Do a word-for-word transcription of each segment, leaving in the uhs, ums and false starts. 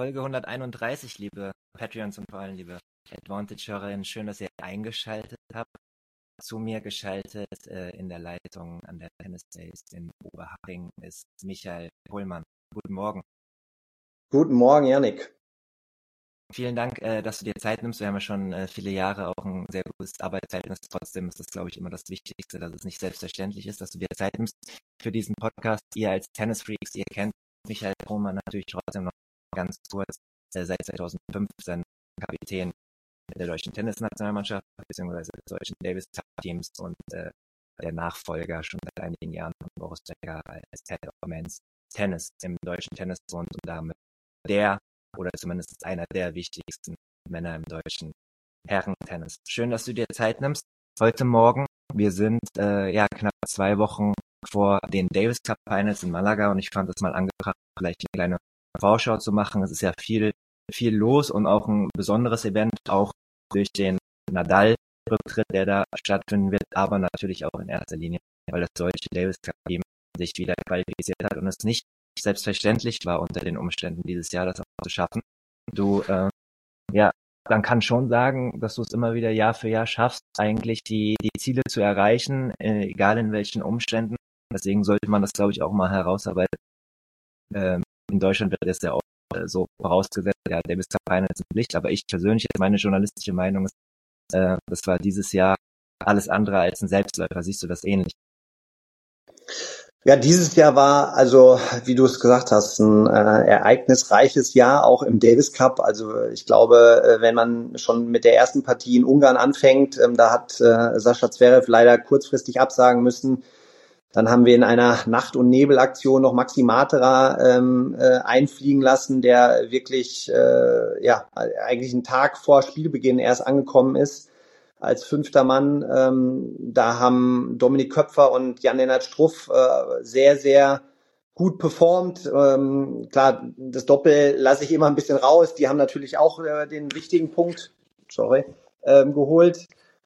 Folge hunderteinunddreißig, liebe Patreons und vor allem liebe Advantage-Hörerinnen. Schön, dass ihr eingeschaltet habt. Zu mir geschaltet äh, in der Leitung an der Tennis Days in Oberhaching ist Michael Pohlmann. Guten Morgen. Guten Morgen, Yannick. Vielen Dank, äh, dass du dir Zeit nimmst. Wir haben ja schon äh, viele Jahre auch ein sehr gutes Arbeitsverhältnis. Trotzdem ist das, glaube ich, immer das Wichtigste, dass es nicht selbstverständlich ist, dass du dir Zeit nimmst für diesen Podcast. Ihr als Tennis-Freaks, ihr kennt Michael Pohlmann natürlich trotzdem noch ganz kurz. Äh, seit zweitausendfünfzehn Kapitän der deutschen Tennisnationalmannschaft beziehungsweise des deutschen Davis Cup Teams und äh, der Nachfolger schon seit einigen Jahren von Boris Becker als Head of Men's Tennis im deutschen Tennisbund und damit der oder zumindest einer der wichtigsten Männer im deutschen Herrentennis. Schön, dass du dir Zeit nimmst. Heute Morgen, wir sind äh, ja knapp zwei Wochen vor den Davis Cup Finals in Malaga und ich fand es mal angebracht, vielleicht eine kleine Vorschau zu machen. Es ist ja viel viel los und auch ein besonderes Event, auch durch den Nadal-Rücktritt, der da stattfinden wird, aber natürlich auch in erster Linie, weil das deutsche Davis Cup-Team sich wieder qualifiziert hat und es nicht selbstverständlich war, unter den Umständen dieses Jahr das auch zu schaffen. Du, äh, ja, man kann schon sagen, dass du es immer wieder Jahr für Jahr schaffst, eigentlich die die Ziele zu erreichen, äh, egal in welchen Umständen. Deswegen sollte man das, glaube ich, auch mal herausarbeiten. Ähm, in Deutschland wird das ja auch so vorausgesetzt, ja, Davis Cup Finals sind Pflicht, aber ich persönlich, meine journalistische Meinung ist, äh, das war dieses Jahr alles andere als ein Selbstläufer. Siehst du das ähnlich? Ja, dieses Jahr war, also wie du es gesagt hast, ein äh, ereignisreiches Jahr, auch im Davis Cup. Also ich glaube, äh, wenn man schon mit der ersten Partie in Ungarn anfängt, ähm, da hat äh, Sascha Zverev leider kurzfristig absagen müssen. Dann haben wir in einer Nacht- und Nebelaktion noch Maxi Matera ähm, äh, einfliegen lassen, der wirklich äh, ja eigentlich einen Tag vor Spielbeginn erst angekommen ist als fünfter Mann. Ähm, da haben Dominik Köpfer und Jan-Lennart Struff äh, sehr, sehr gut performt. Ähm, klar, das Doppel lasse ich immer ein bisschen raus. Die haben natürlich auch äh, den wichtigen Punkt, sorry, ähm, geholt.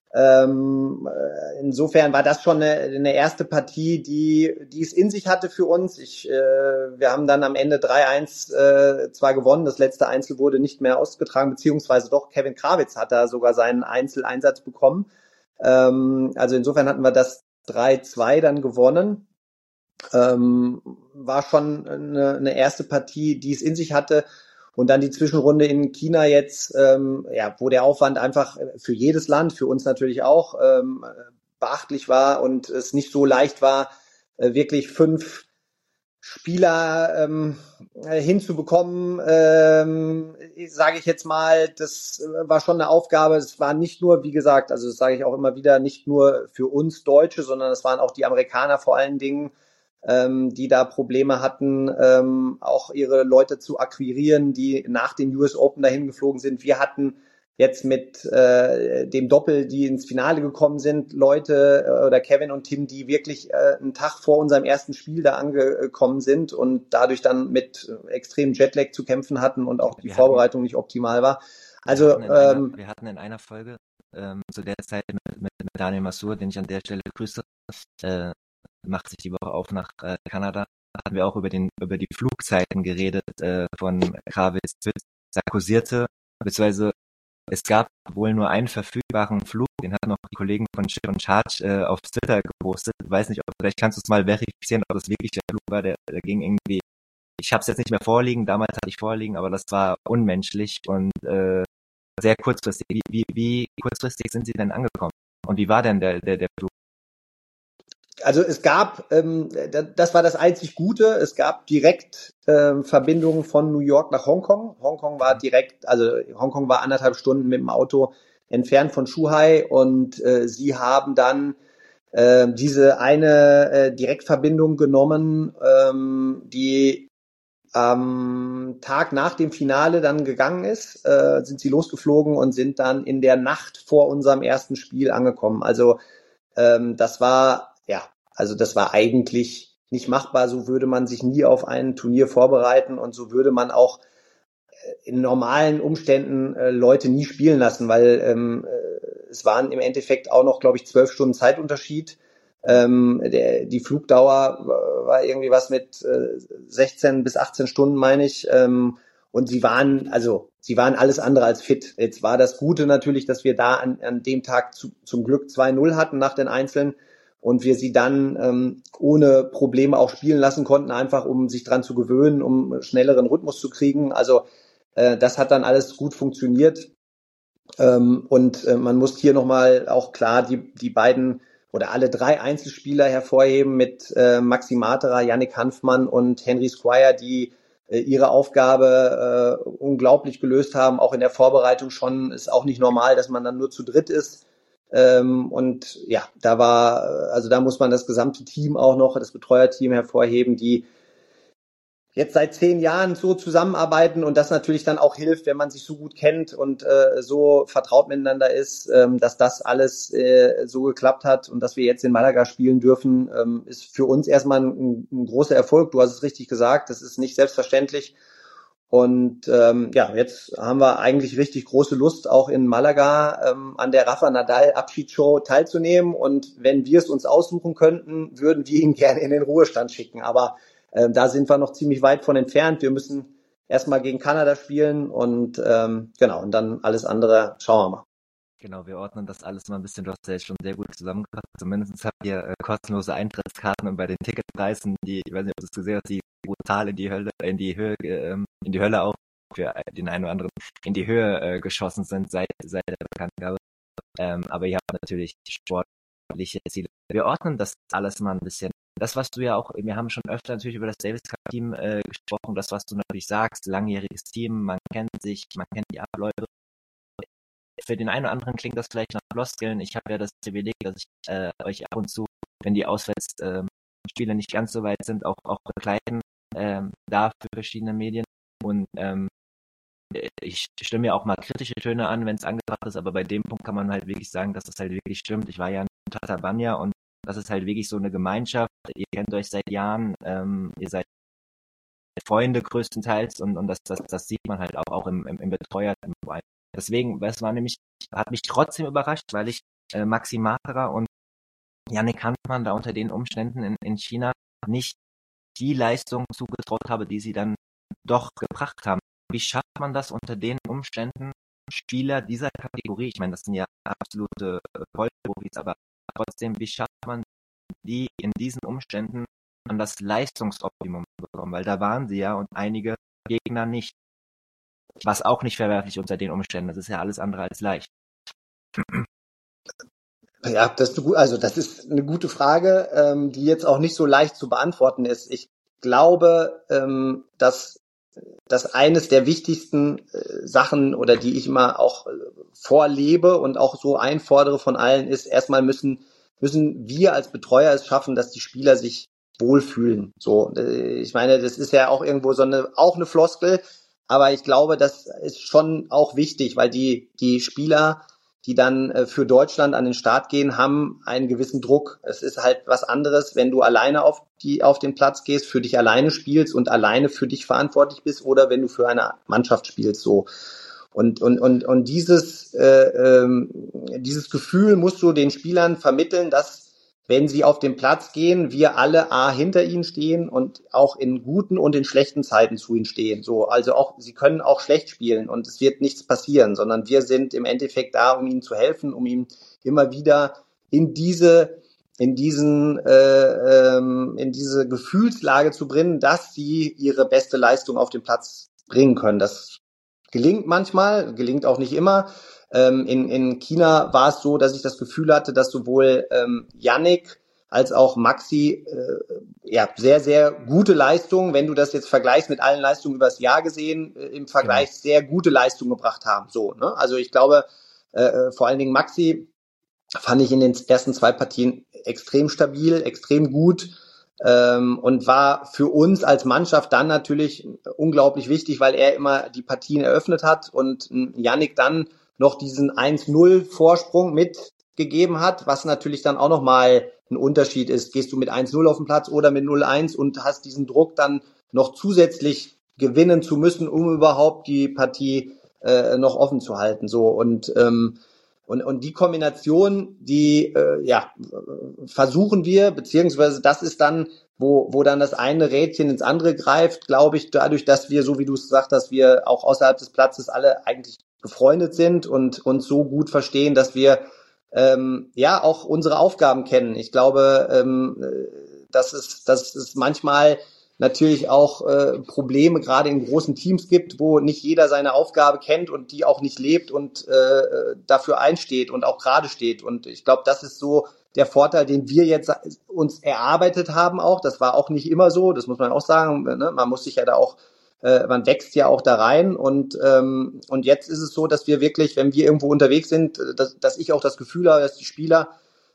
Ähm, insofern war das schon eine, eine erste Partie, die, die es in sich hatte für uns. Ich, äh, wir haben dann am Ende drei eins äh, zwar gewonnen, das letzte Einzel wurde nicht mehr ausgetragen, beziehungsweise doch Kevin Krawitz hat da sogar seinen Einzeleinsatz bekommen. Ähm, also insofern hatten wir das drei zwei dann gewonnen. Ähm, war schon eine, eine erste Partie, die es in sich hatte. Und dann die Zwischenrunde in China jetzt, ähm, ja, wo der Aufwand einfach für jedes Land, für uns natürlich auch, ähm, beachtlich war und es nicht so leicht war, äh, wirklich fünf Spieler ähm, hinzubekommen, ähm, sage ich jetzt mal, das war schon eine Aufgabe. Es war nicht nur, wie gesagt, also das sage ich auch immer wieder, nicht nur für uns Deutsche, sondern es waren auch die Amerikaner vor allen Dingen, ähm, die da Probleme hatten, ähm, auch ihre Leute zu akquirieren, die nach den U S Open dahin geflogen sind. Wir hatten jetzt mit äh, dem Doppel, die ins Finale gekommen sind, Leute äh, oder Kevin und Tim, die wirklich äh, einen Tag vor unserem ersten Spiel da angekommen sind und dadurch dann mit äh, extremem Jetlag zu kämpfen hatten und auch die wir Vorbereitung hatten, nicht optimal war. Also wir hatten in, ähm, einer, wir hatten in einer Folge ähm, zu der Zeit mit, mit, mit Daniel Masur, den ich an der Stelle grüße, äh, macht sich die Woche auf nach äh, Kanada, hatten wir auch über den über die Flugzeiten geredet äh, von Krawitz. Da kursierte, beziehungsweise es gab wohl nur einen verfügbaren Flug, den hatten auch die Kollegen von Chip und Charge äh, auf Twitter gepostet. Ich weiß nicht, ob vielleicht kannst du es mal verifizieren, ob das wirklich der Flug war, der, der ging irgendwie, ich habe es jetzt nicht mehr vorliegen, damals hatte ich vorliegen, aber das war unmenschlich und äh, sehr kurzfristig. Wie, wie, wie kurzfristig sind sie denn angekommen? Und wie war denn der, der, der Flug? Also es gab, ähm, das war das einzig Gute, es gab direkt ähm, Verbindungen von New York nach Hongkong. Hongkong war direkt, also Hongkong war anderthalb Stunden mit dem Auto entfernt von Shanghai und äh, sie haben dann äh, diese eine äh, Direktverbindung genommen, ähm, die am Tag nach dem Finale dann gegangen ist, äh, sind sie losgeflogen und sind dann in der Nacht vor unserem ersten Spiel angekommen. Also ähm, das war Ja, also das war eigentlich nicht machbar. So würde man sich nie auf ein Turnier vorbereiten und so würde man auch in normalen Umständen äh, Leute nie spielen lassen, weil ähm, es waren im Endeffekt auch noch, glaube ich, zwölf Stunden Zeitunterschied. Ähm, der, die Flugdauer war irgendwie was mit äh, sechzehn bis achtzehn Stunden, meine ich. Ähm, und sie waren, also sie waren alles andere als fit. Jetzt war das Gute natürlich, dass wir da an, an dem Tag zu, zum Glück zwei null hatten nach den Einzelnen und wir sie dann ähm, ohne Probleme auch spielen lassen konnten, einfach um sich dran zu gewöhnen, um schnelleren Rhythmus zu kriegen. Also äh, das hat dann alles gut funktioniert. Ähm, und äh, man muss hier nochmal auch klar die, die beiden oder alle drei Einzelspieler hervorheben mit äh, Maxi Matera, Yannick Hanfmann und Henry Squire, die äh, ihre Aufgabe äh, unglaublich gelöst haben, auch in der Vorbereitung schon. Ist auch nicht normal, dass man dann nur zu dritt ist. Ähm, und ja, da war, also da muss man das gesamte Team auch noch, das Betreuerteam hervorheben, die jetzt seit zehn Jahren so zusammenarbeiten und das natürlich dann auch hilft, wenn man sich so gut kennt und äh, so vertraut miteinander ist, ähm, dass das alles äh, so geklappt hat und dass wir jetzt in Malaga spielen dürfen, ähm, ist für uns erstmal ein, ein großer Erfolg. Du hast es richtig gesagt, das ist nicht selbstverständlich. Und ähm, ja, jetzt haben wir eigentlich richtig große Lust, auch in Malaga ähm, an der Rafa Nadal Abschiedsshow teilzunehmen. Und wenn wir es uns aussuchen könnten, würden wir ihn gerne in den Ruhestand schicken. Aber äh, da sind wir noch ziemlich weit von entfernt. Wir müssen erstmal gegen Kanada spielen und ähm, genau, und dann alles andere schauen wir mal. Genau, wir ordnen das alles mal ein bisschen, du hast ja jetzt schon sehr gut zusammengefasst. Zumindest habt ihr äh, kostenlose Eintrittskarten und bei den Ticketpreisen, die, ich weiß nicht, ob du es gesehen hast, die brutal in die Hölle, in die Höhe, ähm, in die Hölle auch für den einen oder anderen in die Höhe äh, geschossen sind seit seit der Bekanntgabe. Ähm, aber ihr habt natürlich sportliche Ziele. Wir ordnen das alles mal ein bisschen. Das, was du ja auch, wir haben schon öfter natürlich über das Davis Cup Team äh, gesprochen, das, was du natürlich sagst, langjähriges Team, man kennt sich, man kennt die Abläufe. Für den einen oder anderen klingt das vielleicht nach Floskeln. Ich habe ja das Privileg, dass ich äh, euch ab und zu, wenn die Auswärtsspiele äh, nicht ganz so weit sind, auch auch begleiten ähm, darf für verschiedene Medien. Und ähm, ich stimme mir auch mal kritische Töne an, wenn es angebracht ist, aber bei dem Punkt kann man halt wirklich sagen, dass das halt wirklich stimmt. Ich war ja in Tatabánya und das ist halt wirklich so eine Gemeinschaft. Ihr kennt euch seit Jahren, ähm, ihr seid Freunde größtenteils und, und das, das, das sieht man halt auch, auch im, im, im Betreuerteam. Deswegen, es war nämlich, hat mich trotzdem überrascht, weil ich äh, Maxi Matera und Yannick Hanfmann da unter den Umständen in, in China nicht die Leistung zugetraut habe, die sie dann doch gebracht haben. Wie schafft man das unter den Umständen, Spieler dieser Kategorie, ich meine, das sind ja absolute Vollprofis, aber trotzdem, wie schafft man die in diesen Umständen an das Leistungsoptimum zu bekommen? Weil da waren sie ja und einige Gegner nicht. Was auch nicht verwerflich unter den Umständen. Das ist ja alles andere als leicht. Ja, das ist eine, also das ist eine gute Frage, ähm, die jetzt auch nicht so leicht zu beantworten ist. Ich glaube, ähm, dass dass eines der wichtigsten äh, Sachen oder die ich immer auch äh, vorlebe und auch so einfordere von allen ist, erstmal müssen müssen wir als Betreuer es schaffen, dass die Spieler sich wohlfühlen. So, äh, ich meine, das ist ja auch irgendwo so eine auch eine Floskel. Aber ich glaube, das ist schon auch wichtig, weil die die Spieler, die dann äh, für Deutschland an den Start gehen, haben einen gewissen Druck. Es ist halt was anderes, wenn du alleine auf die auf den Platz gehst, für dich alleine spielst und alleine für dich verantwortlich bist oder wenn du für eine Mannschaft spielst. So und und und und dieses äh, ähm, dieses Gefühl musst du den Spielern vermitteln, dass wenn sie auf den Platz gehen, wir alle A hinter ihnen stehen und auch in guten und in schlechten Zeiten zu ihnen stehen. So, also auch, sie können auch schlecht spielen und es wird nichts passieren, sondern wir sind im Endeffekt da, um ihnen zu helfen, um ihnen immer wieder in diese, in diesen, äh, ähm, in diese Gefühlslage zu bringen, dass sie ihre beste Leistung auf den Platz bringen können. Das gelingt manchmal, gelingt auch nicht immer. Ähm, in, in China war es so, dass ich das Gefühl hatte, dass sowohl ähm, Yannick als auch Maxi äh, ja sehr, sehr gute Leistungen, wenn du das jetzt vergleichst mit allen Leistungen übers Jahr gesehen, äh, im Vergleich genau. sehr gute Leistungen gebracht haben. So, ne? Also ich glaube, äh, vor allen Dingen Maxi fand ich in den ersten zwei Partien extrem stabil, extrem gut. Ähm, und war für uns als Mannschaft dann natürlich unglaublich wichtig, weil er immer die Partien eröffnet hat und Yannick dann noch diesen eins null Vorsprung mitgegeben hat, was natürlich dann auch nochmal ein Unterschied ist. Gehst du mit eins null auf den Platz oder mit null eins und hast diesen Druck dann noch zusätzlich gewinnen zu müssen, um überhaupt die Partie äh, noch offen zu halten. So und ähm, Und, und die Kombination, die äh, ja versuchen wir, beziehungsweise das ist dann, wo, wo dann das eine Rädchen ins andere greift, glaube ich, dadurch, dass wir, so wie du es gesagt hast, wir auch außerhalb des Platzes alle eigentlich befreundet sind und uns so gut verstehen, dass wir ähm, ja auch unsere Aufgaben kennen. Ich glaube, ähm, dass es, dass es manchmal natürlich auch äh, Probleme gerade in großen Teams gibt, wo nicht jeder seine Aufgabe kennt und die auch nicht lebt und äh, dafür einsteht und auch gerade steht. Und ich glaube, das ist so der Vorteil, den wir jetzt uns erarbeitet haben auch. Das war auch nicht immer so, das muss man auch sagen. Ne? Man muss sich ja da auch, äh, man wächst ja auch da rein. Und ähm, und jetzt ist es so, dass wir wirklich, wenn wir irgendwo unterwegs sind, dass, dass ich auch das Gefühl habe, dass die Spieler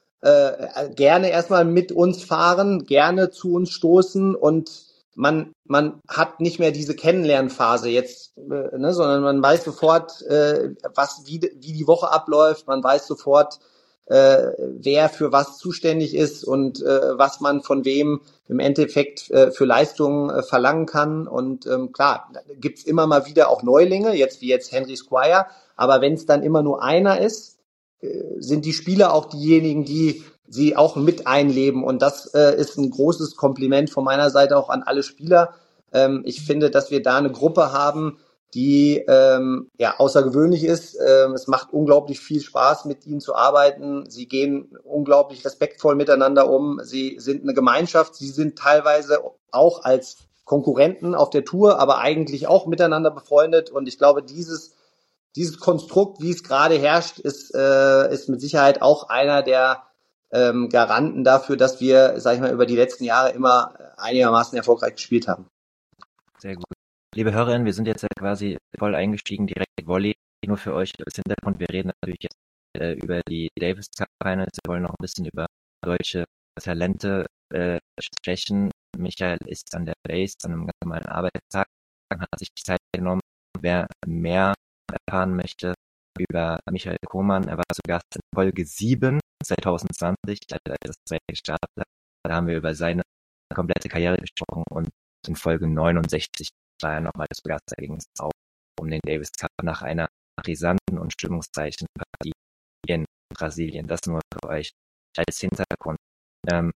äh, gerne erstmal mit uns fahren, gerne zu uns stoßen und man man hat nicht mehr diese Kennenlernphase jetzt, äh, ne, sondern man weiß sofort, äh, was wie wie die Woche abläuft, man weiß sofort, äh, wer für was zuständig ist und äh, was man von wem im Endeffekt äh, für Leistungen äh, verlangen kann. Und ähm, klar, gibt's immer mal wieder auch Neulinge, jetzt wie jetzt Henry Squire, aber wenn es dann immer nur einer ist, äh, sind die Spieler auch diejenigen, die sie auch mit einleben. Und das äh, ist ein großes Kompliment von meiner Seite auch an alle Spieler. Ähm, ich finde, dass wir da eine Gruppe haben, die ähm, ja außergewöhnlich ist. Ähm, es macht unglaublich viel Spaß, mit ihnen zu arbeiten. Sie gehen unglaublich respektvoll miteinander um. Sie sind eine Gemeinschaft. Sie sind teilweise auch als Konkurrenten auf der Tour, aber eigentlich auch miteinander befreundet. Und ich glaube, dieses dieses Konstrukt, wie es gerade herrscht, ist äh, ist mit Sicherheit auch einer der ähm, Garanten dafür, dass wir, sag ich mal, über die letzten Jahre immer einigermaßen erfolgreich gespielt haben. Sehr gut. Liebe Hörerinnen, wir sind jetzt ja quasi voll eingestiegen, direkt Volley. Nur für euch als Hintergrund, wir reden natürlich jetzt äh, über die Davis Cup Finals. Wir wollen noch ein bisschen über deutsche Talente äh, sprechen. Michael ist an der Base, an einem ganz normalen Arbeitstag, hat sich die Zeit genommen. Wer mehr erfahren möchte über Michael Koman, er war zu Gast in Folge sieben zwanzig zwanzig, als das Projekt gestartet hat. Da haben wir über seine komplette Karriere gesprochen und in Folge neunundsechzig war er nochmal zu Gast, da ging es auch um den Davis Cup nach einer brisanten und stimmungsreichen Partie in Brasilien. Das nur für euch als Hintergrund. Ähm,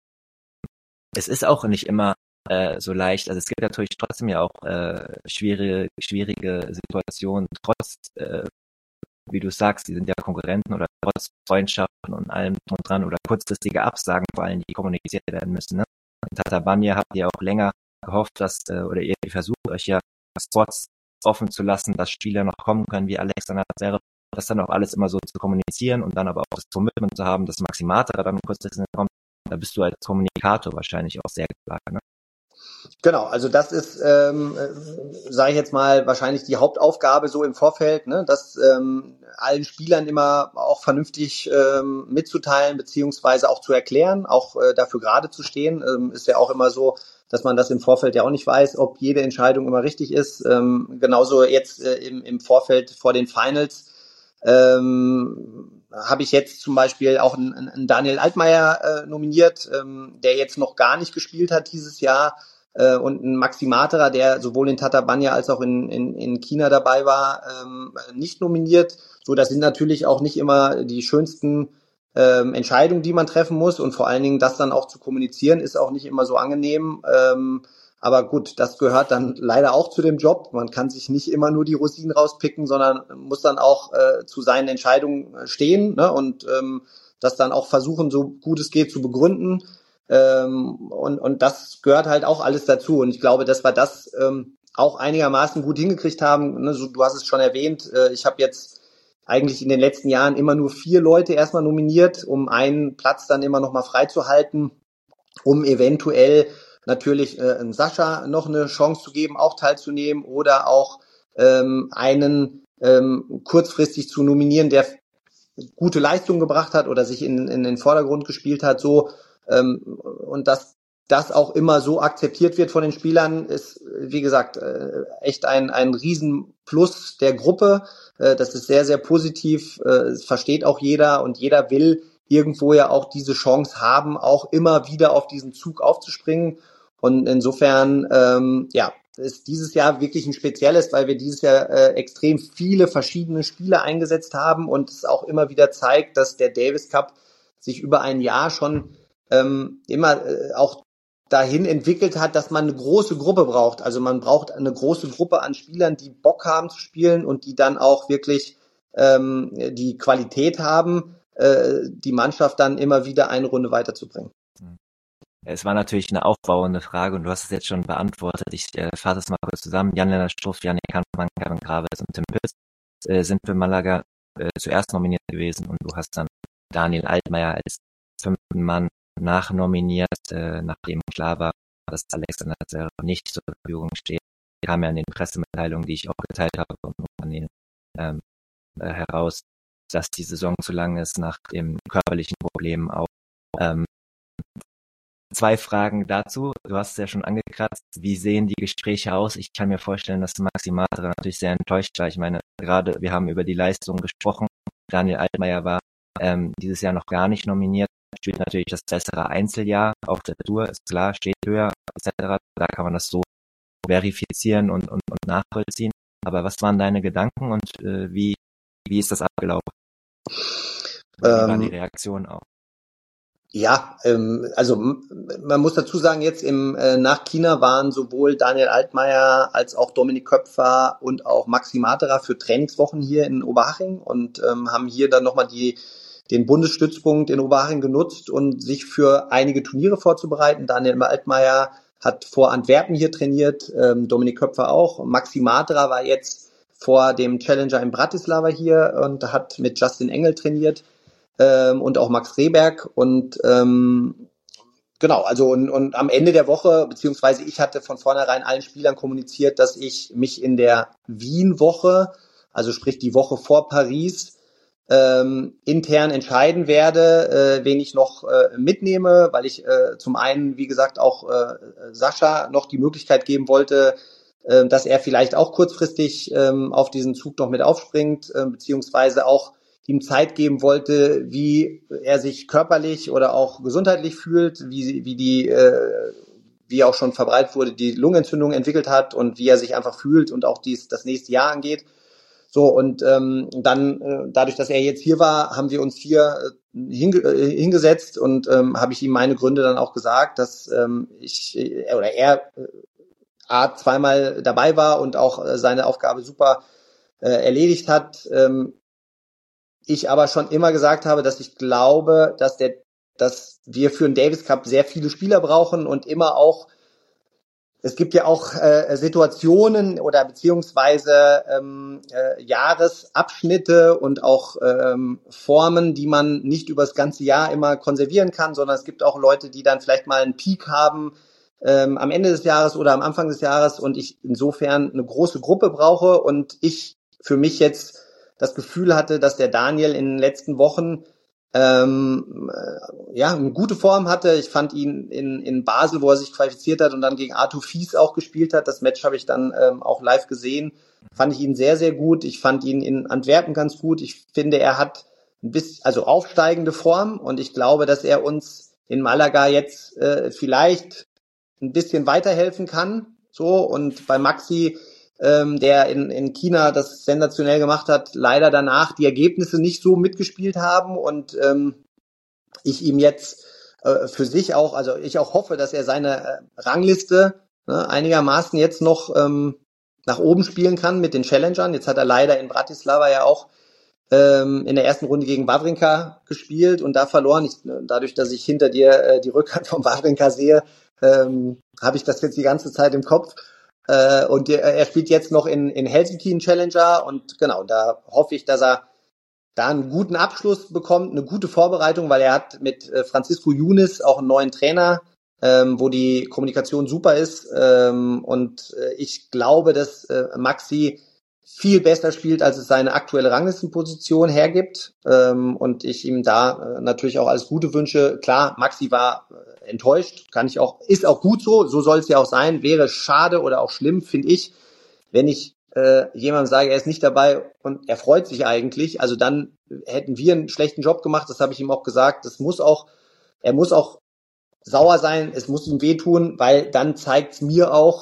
es ist auch nicht immer äh, so leicht, also es gibt natürlich trotzdem ja auch äh, schwierige, schwierige Situationen, trotz, äh, wie du sagst, die sind ja Konkurrenten oder trotz Freundschaften und allem drum und dran oder kurzfristige Absagen, vor allem die kommuniziert werden müssen. Ne? In Tatabánya habt ihr auch länger gehofft, dass, äh, oder ihr versucht euch ja Spots offen zu lassen, dass Spieler noch kommen können, wie Alexander Zverev, das dann auch alles immer so zu kommunizieren und dann aber auch das Commitment zu haben, dass Maxi Matera dann kurzfristig kommt. Da bist du als Kommunikator wahrscheinlich auch sehr gefragt, ne? Genau, also das ist, ähm, äh, sage ich jetzt mal, wahrscheinlich die Hauptaufgabe so im Vorfeld, ne, dass ähm, allen Spielern immer auch vernünftig ähm, mitzuteilen beziehungsweise auch zu erklären, auch äh, dafür gerade zu stehen. Ähm, ist ja auch immer so, dass man das im Vorfeld ja auch nicht weiß, ob jede Entscheidung immer richtig ist. Ähm, genauso jetzt äh, im, im Vorfeld vor den Finals ähm, habe ich jetzt zum Beispiel auch einen, einen Daniel Altmaier äh, nominiert, ähm, der jetzt noch gar nicht gespielt hat dieses Jahr. Äh, und ein Maxi Matera, der sowohl in Tatabánya als auch in, in, in China dabei war, ähm, nicht nominiert. So, das sind natürlich auch nicht immer die schönsten ähm, Entscheidungen, die man treffen muss. Und vor allen Dingen das dann auch zu kommunizieren, ist auch nicht immer so angenehm. Ähm, aber gut, das gehört dann leider auch zu dem Job. Man kann sich nicht immer nur die Rosinen rauspicken, sondern muss dann auch äh, zu seinen Entscheidungen stehen, ne? Und ähm, das dann auch versuchen, so gut es geht, zu begründen. Ähm, und, und das gehört halt auch alles dazu. Und ich glaube, dass wir das ähm, auch einigermaßen gut hingekriegt haben. Ne, so, du hast es schon erwähnt, äh, ich habe jetzt eigentlich in den letzten Jahren immer nur vier Leute erstmal nominiert, um einen Platz dann immer noch mal freizuhalten, um eventuell natürlich äh, Sascha noch eine Chance zu geben, auch teilzunehmen oder auch ähm, einen ähm, kurzfristig zu nominieren, der gute Leistung gebracht hat oder sich in, in den Vordergrund gespielt hat, so. Ähm, und dass das auch immer so akzeptiert wird von den Spielern, ist, wie gesagt, äh, echt ein, ein Riesenplus der Gruppe. Äh, das ist sehr, sehr positiv. Äh, es versteht auch jeder und jeder will irgendwo ja auch diese Chance haben, auch immer wieder auf diesen Zug aufzuspringen. Und insofern, ähm, ja, ist dieses Jahr wirklich ein spezielles, weil wir dieses Jahr äh, extrem viele verschiedene Spiele eingesetzt haben und es auch immer wieder zeigt, dass der Davis Cup sich über ein Jahr schon ähm, immer äh, auch dahin entwickelt hat, dass man eine große Gruppe braucht. Also man braucht eine große Gruppe an Spielern, die Bock haben zu spielen und die dann auch wirklich ähm, die Qualität haben, äh, die Mannschaft dann immer wieder eine Runde weiterzubringen. Es war natürlich eine aufbauende Frage und du hast es jetzt schon beantwortet. Ich äh, fasse es mal kurz zusammen. Jan-Lennart Struff, Yannick Kampmann, Kevin Graves und Tim Pütz äh, sind für Malaga äh, zuerst nominiert gewesen und du hast dann Daniel Altmaier als fünften Mann nachnominiert, äh, nachdem klar war, dass Alexander Zverev nicht zur Verfügung steht. Kam ja in den Pressemitteilungen, die ich auch geteilt habe vom Unternehmen, ähm, äh, heraus, dass die Saison zu lang ist, nach dem körperlichen Problem auch. Ähm, zwei Fragen dazu. Du hast es ja schon angekratzt. Wie sehen die Gespräche aus? Ich kann mir vorstellen, dass Maxi Matra natürlich sehr enttäuscht war. Ich meine, gerade wir haben über die Leistung gesprochen. Daniel Altmaier war ähm, dieses Jahr noch gar nicht nominiert. Spielt natürlich das bessere Einzeljahr auf der Tour, ist klar, steht höher, et cetera. Da kann man das so verifizieren und, und, und nachvollziehen. Aber was waren deine Gedanken und äh, wie, wie ist das abgelaufen? Wie ähm, war die Reaktion auch? Ja, ähm, also man muss dazu sagen, jetzt im äh, nach China waren sowohl Daniel Altmaier als auch Dominik Köpfer und auch Maxi Matra für Trainingswochen hier in Oberhaching und ähm, haben hier dann nochmal die den Bundesstützpunkt in Oberhaching genutzt und sich für einige Turniere vorzubereiten. Daniel Altmaier hat vor Antwerpen hier trainiert, ähm, Dominik Köpfer auch. Maxi Matra war jetzt vor dem Challenger in Bratislava hier und hat mit Justin Engel trainiert ähm, und auch Max Rehberg. Und ähm, genau, also und, und am Ende der Woche, beziehungsweise ich hatte von vornherein allen Spielern kommuniziert, dass ich mich in der Wien-Woche, also sprich die Woche vor Paris, Ähm, intern entscheiden werde, äh, wen ich noch äh, mitnehme, weil ich äh, zum einen, wie gesagt, auch äh, Sascha noch die Möglichkeit geben wollte, äh, dass er vielleicht auch kurzfristig äh, auf diesen Zug noch mit aufspringt, äh, beziehungsweise auch ihm Zeit geben wollte, wie er sich körperlich oder auch gesundheitlich fühlt, wie, wie die, äh, wie auch schon verbreitet wurde, die Lungenentzündung entwickelt hat und wie er sich einfach fühlt und auch dies das nächste Jahr angeht. So, und ähm, dann, äh, dadurch, dass er jetzt hier war, haben wir uns hier äh, hinge äh, hingesetzt und ähm, habe ich ihm meine Gründe dann auch gesagt, dass ähm, ich äh, oder er äh, A, zweimal dabei war und auch äh, seine Aufgabe super äh, erledigt hat. Ähm, ich aber schon immer gesagt habe, dass ich glaube, dass der, dass wir für den Davis Cup sehr viele Spieler brauchen und immer auch es gibt ja auch äh, Situationen oder beziehungsweise ähm, äh, Jahresabschnitte und auch ähm, Formen, die man nicht über das ganze Jahr immer konservieren kann, sondern es gibt auch Leute, die dann vielleicht mal einen Peak haben ähm, am Ende des Jahres oder am Anfang des Jahres und ich insofern eine große Gruppe brauche und ich für mich jetzt das Gefühl hatte, dass der Daniel in den letzten Wochen Ähm, äh, ja, eine gute Form hatte. Ich fand ihn in, in Basel, wo er sich qualifiziert hat und dann gegen Arthur Fies auch gespielt hat. Das Match habe ich dann ähm, auch live gesehen. Fand ich ihn sehr, sehr gut. Ich fand ihn in Antwerpen ganz gut. Ich finde, er hat ein bisschen, also aufsteigende Form und ich glaube, dass er uns in Malaga jetzt äh, vielleicht ein bisschen weiterhelfen kann. So, und bei Maxi, ähm, der in, in China das sensationell gemacht hat, leider danach die Ergebnisse nicht so mitgespielt haben und ähm, ich ihm jetzt äh, für sich auch, also ich auch hoffe, dass er seine äh, Rangliste ne, einigermaßen jetzt noch ähm, nach oben spielen kann mit den Challengern. Jetzt hat er leider in Bratislava ja auch ähm, in der ersten Runde gegen Wawrinka gespielt und da verloren. Ich, dadurch, dass ich hinter dir äh, die Rückhand von Wawrinka sehe, ähm, habe ich das jetzt die ganze Zeit im Kopf. Äh, und der, er spielt jetzt noch in, in Helsinki einen Challenger und genau, da hoffe ich, dass er da einen guten Abschluss bekommt, eine gute Vorbereitung, weil er hat mit äh, Francisco Yunis auch einen neuen Trainer, ähm, wo die Kommunikation super ist ähm, und äh, ich glaube, dass äh, Maxi viel besser spielt, als es seine aktuelle Ranglistenposition hergibt ähm, und ich ihm da äh, natürlich auch alles Gute wünsche. Klar, Maxi war äh, enttäuscht, kann ich auch, ist auch gut so, so soll es ja auch sein, wäre schade oder auch schlimm, finde ich, wenn ich äh, jemandem sage, er ist nicht dabei und er freut sich eigentlich, also dann hätten wir einen schlechten Job gemacht, das habe ich ihm auch gesagt, das muss auch, er muss auch sauer sein, es muss ihm wehtun, weil dann zeigt es mir auch,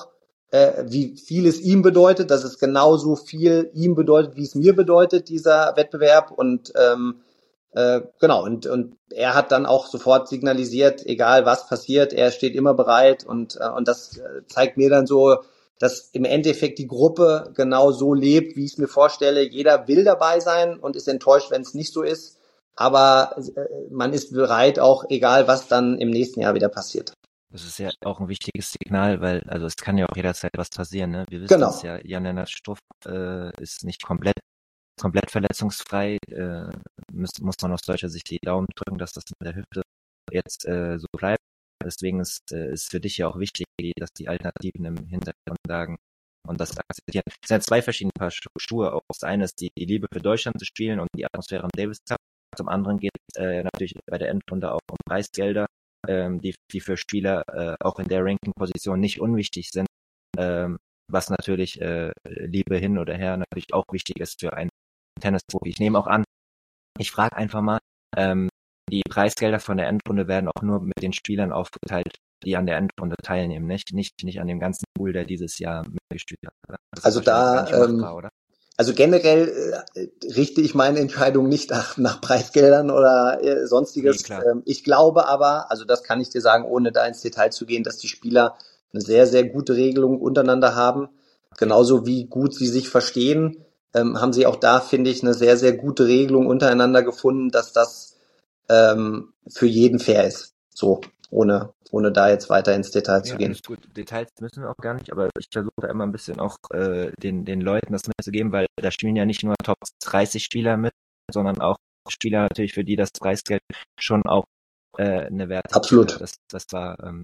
äh, wie viel es ihm bedeutet, dass es genauso viel ihm bedeutet, wie es mir bedeutet, dieser Wettbewerb. Und ähm, äh, genau, und, und er hat dann auch sofort signalisiert, egal was passiert, er steht immer bereit. Und, äh, und das zeigt mir dann so, dass im Endeffekt die Gruppe genau so lebt, wie ich es mir vorstelle. Jeder will dabei sein und ist enttäuscht, wenn es nicht so ist. Aber äh, man ist bereit, auch egal was dann im nächsten Jahr wieder passiert. Das ist ja auch ein wichtiges Signal, weil, also es kann ja auch jederzeit was passieren, ne? Wir wissen Genau. es ja, Jan-Lennart Struff äh, ist nicht komplett komplett verletzungsfrei. Äh, muss, muss man aus deutscher Sicht die Daumen drücken, dass das mit der Hüfte jetzt äh, so bleibt. Deswegen ist äh, ist für dich ja auch wichtig, dass die Alternativen im Hintergrund sagen und das akzeptieren. Es sind ja zwei verschiedene Paar Schuhe. Auch das eine ist die, die Liebe für Deutschland zu spielen und die Atmosphäre im Davis Cup. Zum anderen geht es äh, natürlich bei der Endrunde auch um Preisgelder, ähm, die, die für Spieler äh, auch in der Ranking-Position nicht unwichtig sind, ähm, was natürlich äh, Liebe hin oder her natürlich auch wichtig ist für einen Tennisprofi. Ich nehme auch an, ich frage einfach mal, ähm, die Preisgelder von der Endrunde werden auch nur mit den Spielern aufgeteilt, die an der Endrunde teilnehmen, nicht nicht nicht an dem ganzen Pool, der dieses Jahr mitgespielt hat. Das also ist wahrscheinlich da, gar nicht machbar, ähm, oder? Also generell äh, richte ich meine Entscheidung nicht nach, nach Preisgeldern oder äh, sonstiges. Nee, klar. Ähm, ich glaube aber, also das kann ich dir sagen, ohne da ins Detail zu gehen, dass die Spieler eine sehr, sehr gute Regelung untereinander haben. Genauso wie gut sie sich verstehen, ähm, haben sie auch da, finde ich, eine sehr, sehr gute Regelung untereinander gefunden, dass das ähm, für jeden fair ist. So, ohne, ohne da jetzt weiter ins Detail zu Ja, gehen. alles gut. Details müssen wir auch gar nicht, aber ich versuche da immer ein bisschen auch äh, den den Leuten das mitzugeben, weil da spielen ja nicht nur Top dreißig Spieler mit, sondern auch Spieler natürlich, für die das Preisgeld schon auch äh, eine Wertigkeit Absolut. hat. Das, das war ähm,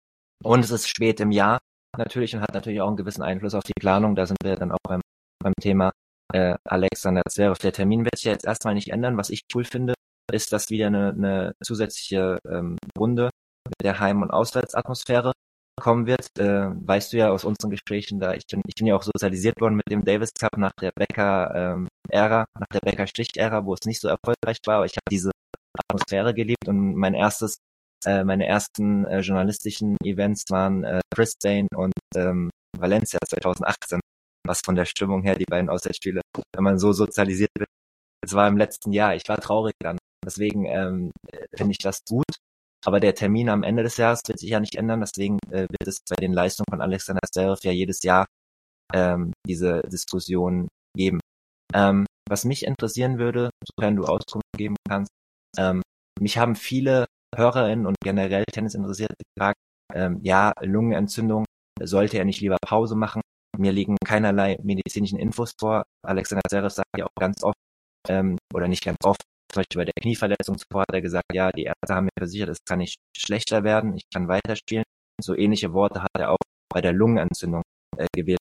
und es ist spät im Jahr natürlich und hat natürlich auch einen gewissen Einfluss auf die Planung. Da sind wir dann auch beim beim Thema äh, Alexander Zverev. Der Termin wird sich ja jetzt erstmal nicht ändern. Was ich cool finde, ist, dass wieder eine, eine zusätzliche ähm, Runde mit der Heim- und Auswärtsatmosphäre kommen wird. Äh, weißt du ja aus unseren Gesprächen, da ich bin, ich bin ja auch sozialisiert worden mit dem Davis Cup nach der Becker-Ära, ähm, nach der Becker-Stich-Ära, wo es nicht so erfolgreich war, aber ich habe diese Atmosphäre geliebt und mein erstes, äh, meine ersten äh, journalistischen Events waren äh, Brisbane und ähm, Valencia zwanzig achtzehn, was von der Stimmung her die beiden Auswärtsspiele, wenn man so sozialisiert wird, es war im letzten Jahr, ich war traurig dann. Deswegen ähm, finde ich das gut. Aber der Termin am Ende des Jahres wird sich ja nicht ändern. Deswegen äh, wird es bei den Leistungen von Alexander Zverev ja jedes Jahr ähm, diese Diskussion geben. Ähm, was mich interessieren würde, sofern du Auskunft geben kannst, ähm, mich haben viele HörerInnen und generell Tennisinteressierte gefragt, ähm, ja, Lungenentzündung, sollte er nicht lieber Pause machen? Mir liegen keinerlei medizinischen Infos vor. Alexander Zverev sagt ja auch ganz oft, ähm, oder nicht ganz oft, zum Beispiel bei der Knieverletzung zuvor hat er gesagt, ja, die Ärzte haben mir versichert, es kann nicht schlechter werden, ich kann weiterspielen. So ähnliche Worte hat er auch bei der Lungenentzündung äh, gewählt.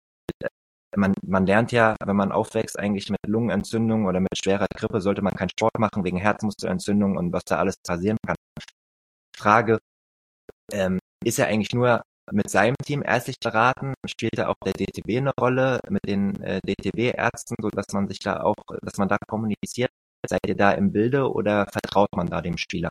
Man, man lernt ja, wenn man aufwächst, eigentlich mit Lungenentzündung oder mit schwerer Grippe sollte man keinen Sport machen wegen Herzmuskelentzündung und was da alles passieren kann. Frage, ähm, ist er eigentlich nur mit seinem Team ärztlich beraten? Spielt da auch der D T B eine Rolle mit den äh, D T B-Ärzten, so dass man sich da auch, dass man da kommuniziert? Seid ihr da im Bilde oder vertraut man da dem Spieler?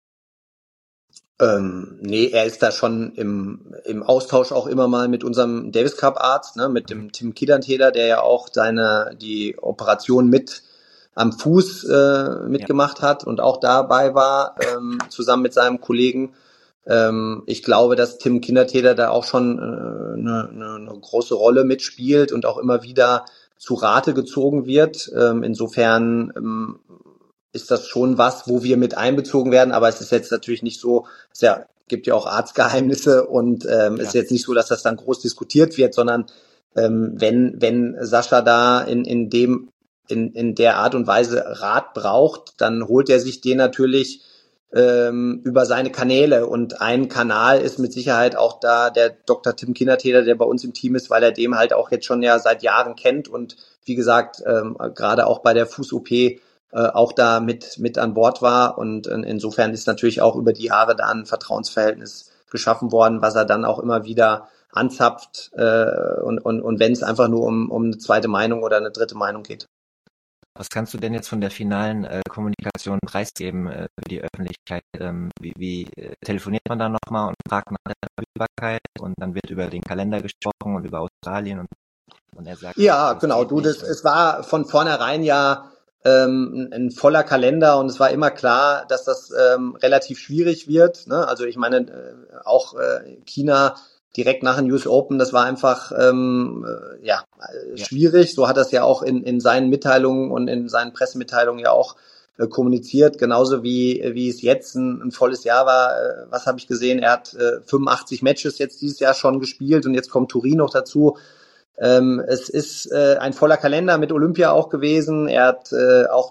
Ähm, nee, er ist da schon im, im Austausch auch immer mal mit unserem Davis Cup Arzt, ne, mit dem Tim Kidantäler, der ja auch seine, die Operation mit am Fuß äh, mitgemacht ja. hat und auch dabei war, ähm, zusammen mit seinem Kollegen. Ähm, ich glaube, dass Tim Kindertäler da auch schon äh, eine, eine, eine große Rolle mitspielt und auch immer wieder zu Rate gezogen wird. Ähm, insofern ähm, ist das schon was, wo wir mit einbezogen werden, aber es ist jetzt natürlich nicht so, es ja, gibt ja auch Arztgeheimnisse und ähm, es ist jetzt nicht so, dass das dann groß diskutiert wird, sondern ähm, wenn wenn Sascha da in in dem in in der Art und Weise Rat braucht, dann holt er sich den natürlich ähm, über seine Kanäle und ein Kanal ist mit Sicherheit auch da der Doktor Tim Kindertäler, der bei uns im Team ist, weil er dem halt auch jetzt schon ja seit Jahren kennt und wie gesagt ähm, gerade auch bei der Fuß-O P äh, auch da mit mit an Bord war und in, insofern ist natürlich auch über die Jahre da ein Vertrauensverhältnis geschaffen worden, was er dann auch immer wieder anzapft äh, und und und wenn es einfach nur um um eine zweite Meinung oder eine dritte Meinung geht. Was kannst du denn jetzt von der finalen äh, Kommunikation preisgeben äh, für die Öffentlichkeit? Ähm, wie wie äh, telefoniert man da nochmal und fragt nach der Verfügbarkeit und dann wird über den Kalender gesprochen und über Australien und, und er sagt... Ja, genau, du, das, es war von vornherein ja ähm, ein, ein voller Kalender und es war immer klar, dass das ähm, relativ schwierig wird, ne? Also ich meine, äh, auch äh, China direkt nach dem U S Open, das war einfach ähm, äh, ja, äh, schwierig. So hat er es ja auch in, in seinen Mitteilungen und in seinen Pressemitteilungen ja auch äh, kommuniziert, genauso wie wie es jetzt ein, ein volles Jahr war. Äh, was habe ich gesehen? Er hat äh, fünfundachtzig Matches jetzt dieses Jahr schon gespielt und jetzt kommt Turin noch dazu. Ähm, es ist äh, ein voller Kalender mit Olympia auch gewesen. Er hat äh, auch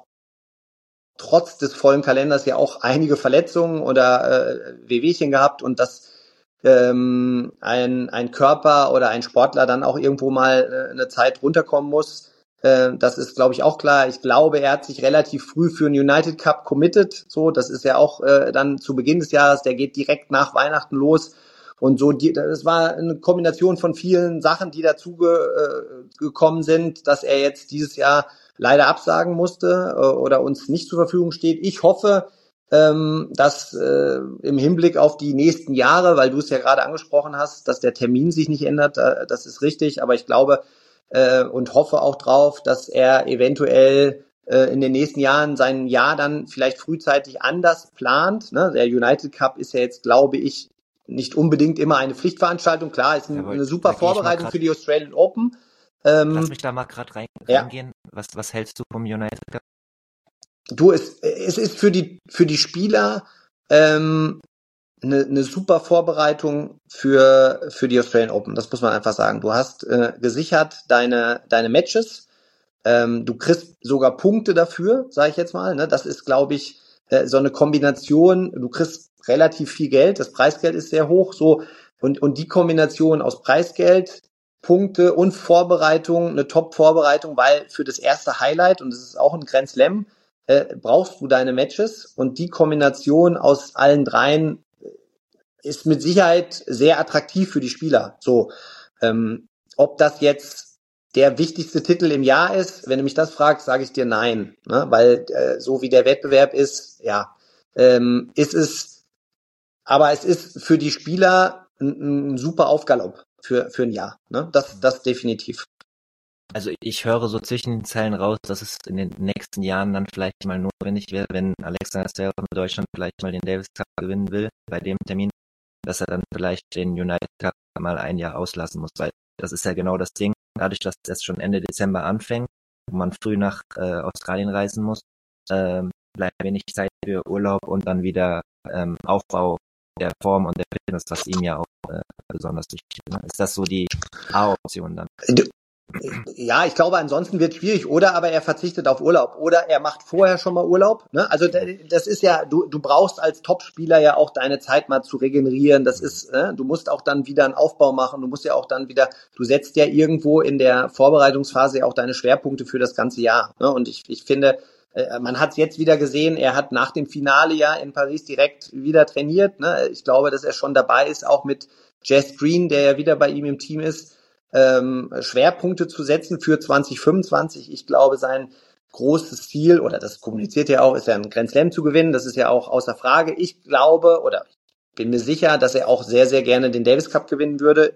trotz des vollen Kalenders ja auch einige Verletzungen oder äh, Wehwehchen gehabt und dass ähm, ein, ein Körper oder ein Sportler dann auch irgendwo mal äh, eine Zeit runterkommen muss. Äh, das ist, glaube ich, auch klar. Ich glaube, er hat sich relativ früh für einen United Cup committed. So, das ist ja auch äh, dann zu Beginn des Jahres. Der geht direkt nach Weihnachten los. Und so, die, das war eine Kombination von vielen Sachen, die dazu ge, äh, gekommen sind, dass er jetzt dieses Jahr leider absagen musste äh, oder uns nicht zur Verfügung steht. Ich hoffe, ähm, dass äh, im Hinblick auf die nächsten Jahre, weil du es ja gerade angesprochen hast, dass der Termin sich nicht ändert, äh, das ist richtig, aber ich glaube äh, und hoffe auch drauf, dass er eventuell äh, in den nächsten Jahren sein Jahr dann vielleicht frühzeitig anders plant. Ne? Der United Cup ist ja jetzt, glaube ich, nicht unbedingt immer eine Pflichtveranstaltung. Klar, ist ein, Jawohl, eine super Vorbereitung grad, für die Australian Open. Ähm, lass mich da mal gerade rein, ja. reingehen. Was, was hältst du vom United Cup? Du, es, es ist für die für die Spieler ähm, eine, eine super Vorbereitung für für die Australian Open. Das muss man einfach sagen. Du hast äh, gesichert deine deine Matches. Ähm, du kriegst sogar Punkte dafür, sage ich jetzt mal. Ne? Das ist, glaube ich, äh, so eine Kombination. Du kriegst relativ viel Geld. Das Preisgeld ist sehr hoch. So und und die Kombination aus Preisgeld, Punkte und Vorbereitung, eine Top-Vorbereitung, weil für das erste Highlight, und das ist auch ein Grand Slam, äh, brauchst du deine Matches und die Kombination aus allen dreien ist mit Sicherheit sehr attraktiv für die Spieler. So, ähm, ob das jetzt der wichtigste Titel im Jahr ist, wenn du mich das fragst, sage ich dir nein, ne? Weil äh, so wie der Wettbewerb ist, ja, ähm, ist es, aber es ist für die Spieler ein, ein super Aufgalopp für für ein Jahr, ne? Das das definitiv. Also ich höre so zwischen den Zeilen raus, dass es in den nächsten Jahren dann vielleicht mal notwendig wäre, wenn Alexander Zverev mit Deutschland vielleicht mal den Davis Cup gewinnen will, bei dem Termin, dass er dann vielleicht den United Cup mal ein Jahr auslassen muss, weil das ist ja genau das Ding, dadurch, dass es schon Ende Dezember anfängt, wo man früh nach äh, Australien reisen muss, ähm, bleibt wenig Zeit für Urlaub und dann wieder ähm, Aufbau der Form und der Fitness, was ihm ja auch äh, besonders wichtig ist. Ist das so die A-Option dann? Du Ja, ich glaube, ansonsten wird es schwierig. Oder aber er verzichtet auf Urlaub. Oder er macht vorher schon mal Urlaub. Ne? Also das ist ja, du, du brauchst als Topspieler ja auch deine Zeit mal zu regenerieren. Das ist, ne? Du musst auch dann wieder einen Aufbau machen. Du musst ja auch dann wieder, du setzt ja irgendwo in der Vorbereitungsphase ja auch deine Schwerpunkte für das ganze Jahr. Ne? Und ich, ich finde, man hat es jetzt wieder gesehen, er hat nach dem Finale ja in Paris direkt wieder trainiert. Ne? Ich glaube, dass er schon dabei ist, auch mit Jess Green, der ja wieder bei ihm im Team ist, Ähm, Schwerpunkte zu setzen für zwanzig fünfundzwanzig. Ich glaube, sein großes Ziel, oder das kommuniziert er auch, ist ja ein Grand Slam zu gewinnen. Das ist ja auch außer Frage. Ich glaube, oder bin mir sicher, dass er auch sehr, sehr gerne den Davis Cup gewinnen würde.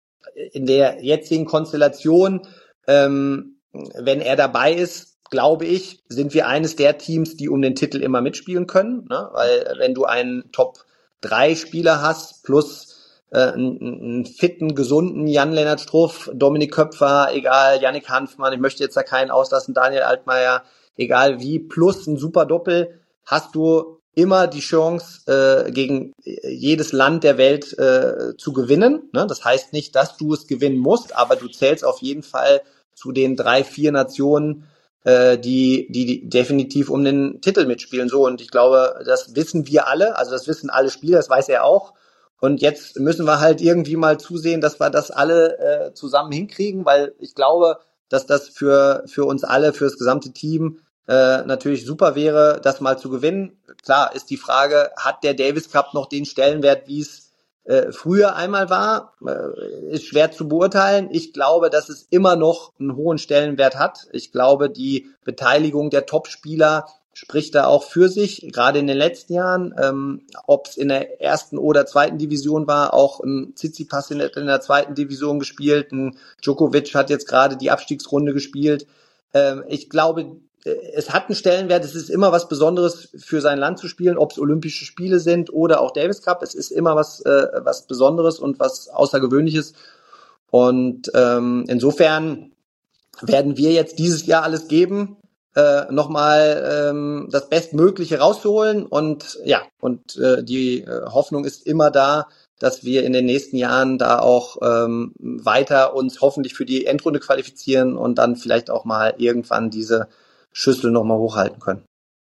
In der jetzigen Konstellation, ähm, wenn er dabei ist, glaube ich, sind wir eines der Teams, die um den Titel immer mitspielen können. Ne? Weil wenn du einen Top drei Spieler hast, plus einen, einen fitten, gesunden Jan-Lennart Struff, Dominik Köpfer, egal, Yannick Hanfmann, ich möchte jetzt da keinen auslassen, Daniel Altmaier, egal wie, plus ein super Doppel, hast du immer die Chance, äh, gegen jedes Land der Welt äh, zu gewinnen. Ne? Das heißt nicht, dass du es gewinnen musst, aber du zählst auf jeden Fall zu den drei, vier Nationen, äh, die, die definitiv um den Titel mitspielen. So, und ich glaube, das wissen wir alle, also das wissen alle Spieler, das weiß er auch. Und jetzt müssen wir halt irgendwie mal zusehen, dass wir das alle äh, zusammen hinkriegen, weil ich glaube, dass das für für uns alle, für das gesamte Team äh, natürlich super wäre, das mal zu gewinnen. Klar ist die Frage, hat der Davis Cup noch den Stellenwert, wie es äh, früher einmal war? Äh, ist schwer zu beurteilen. Ich glaube, dass es immer noch einen hohen Stellenwert hat. Ich glaube, die Beteiligung der Topspieler spricht da auch für sich, gerade in den letzten Jahren, ähm, ob es in der ersten oder zweiten Division war, auch ein Tsitsipas in der, in der zweiten Division gespielt, ein Djokovic hat jetzt gerade die Abstiegsrunde gespielt. Ähm, ich glaube, es hat einen Stellenwert, es ist immer was Besonderes für sein Land zu spielen, ob es Olympische Spiele sind oder auch Davis Cup, es ist immer was äh, was Besonderes und was Außergewöhnliches und ähm, insofern werden wir jetzt dieses Jahr alles geben, äh, nochmal ähm, das Bestmögliche rauszuholen und ja, und äh, die äh, Hoffnung ist immer da, dass wir in den nächsten Jahren da auch ähm, weiter uns hoffentlich für die Endrunde qualifizieren und dann vielleicht auch mal irgendwann diese Schüssel nochmal hochhalten können.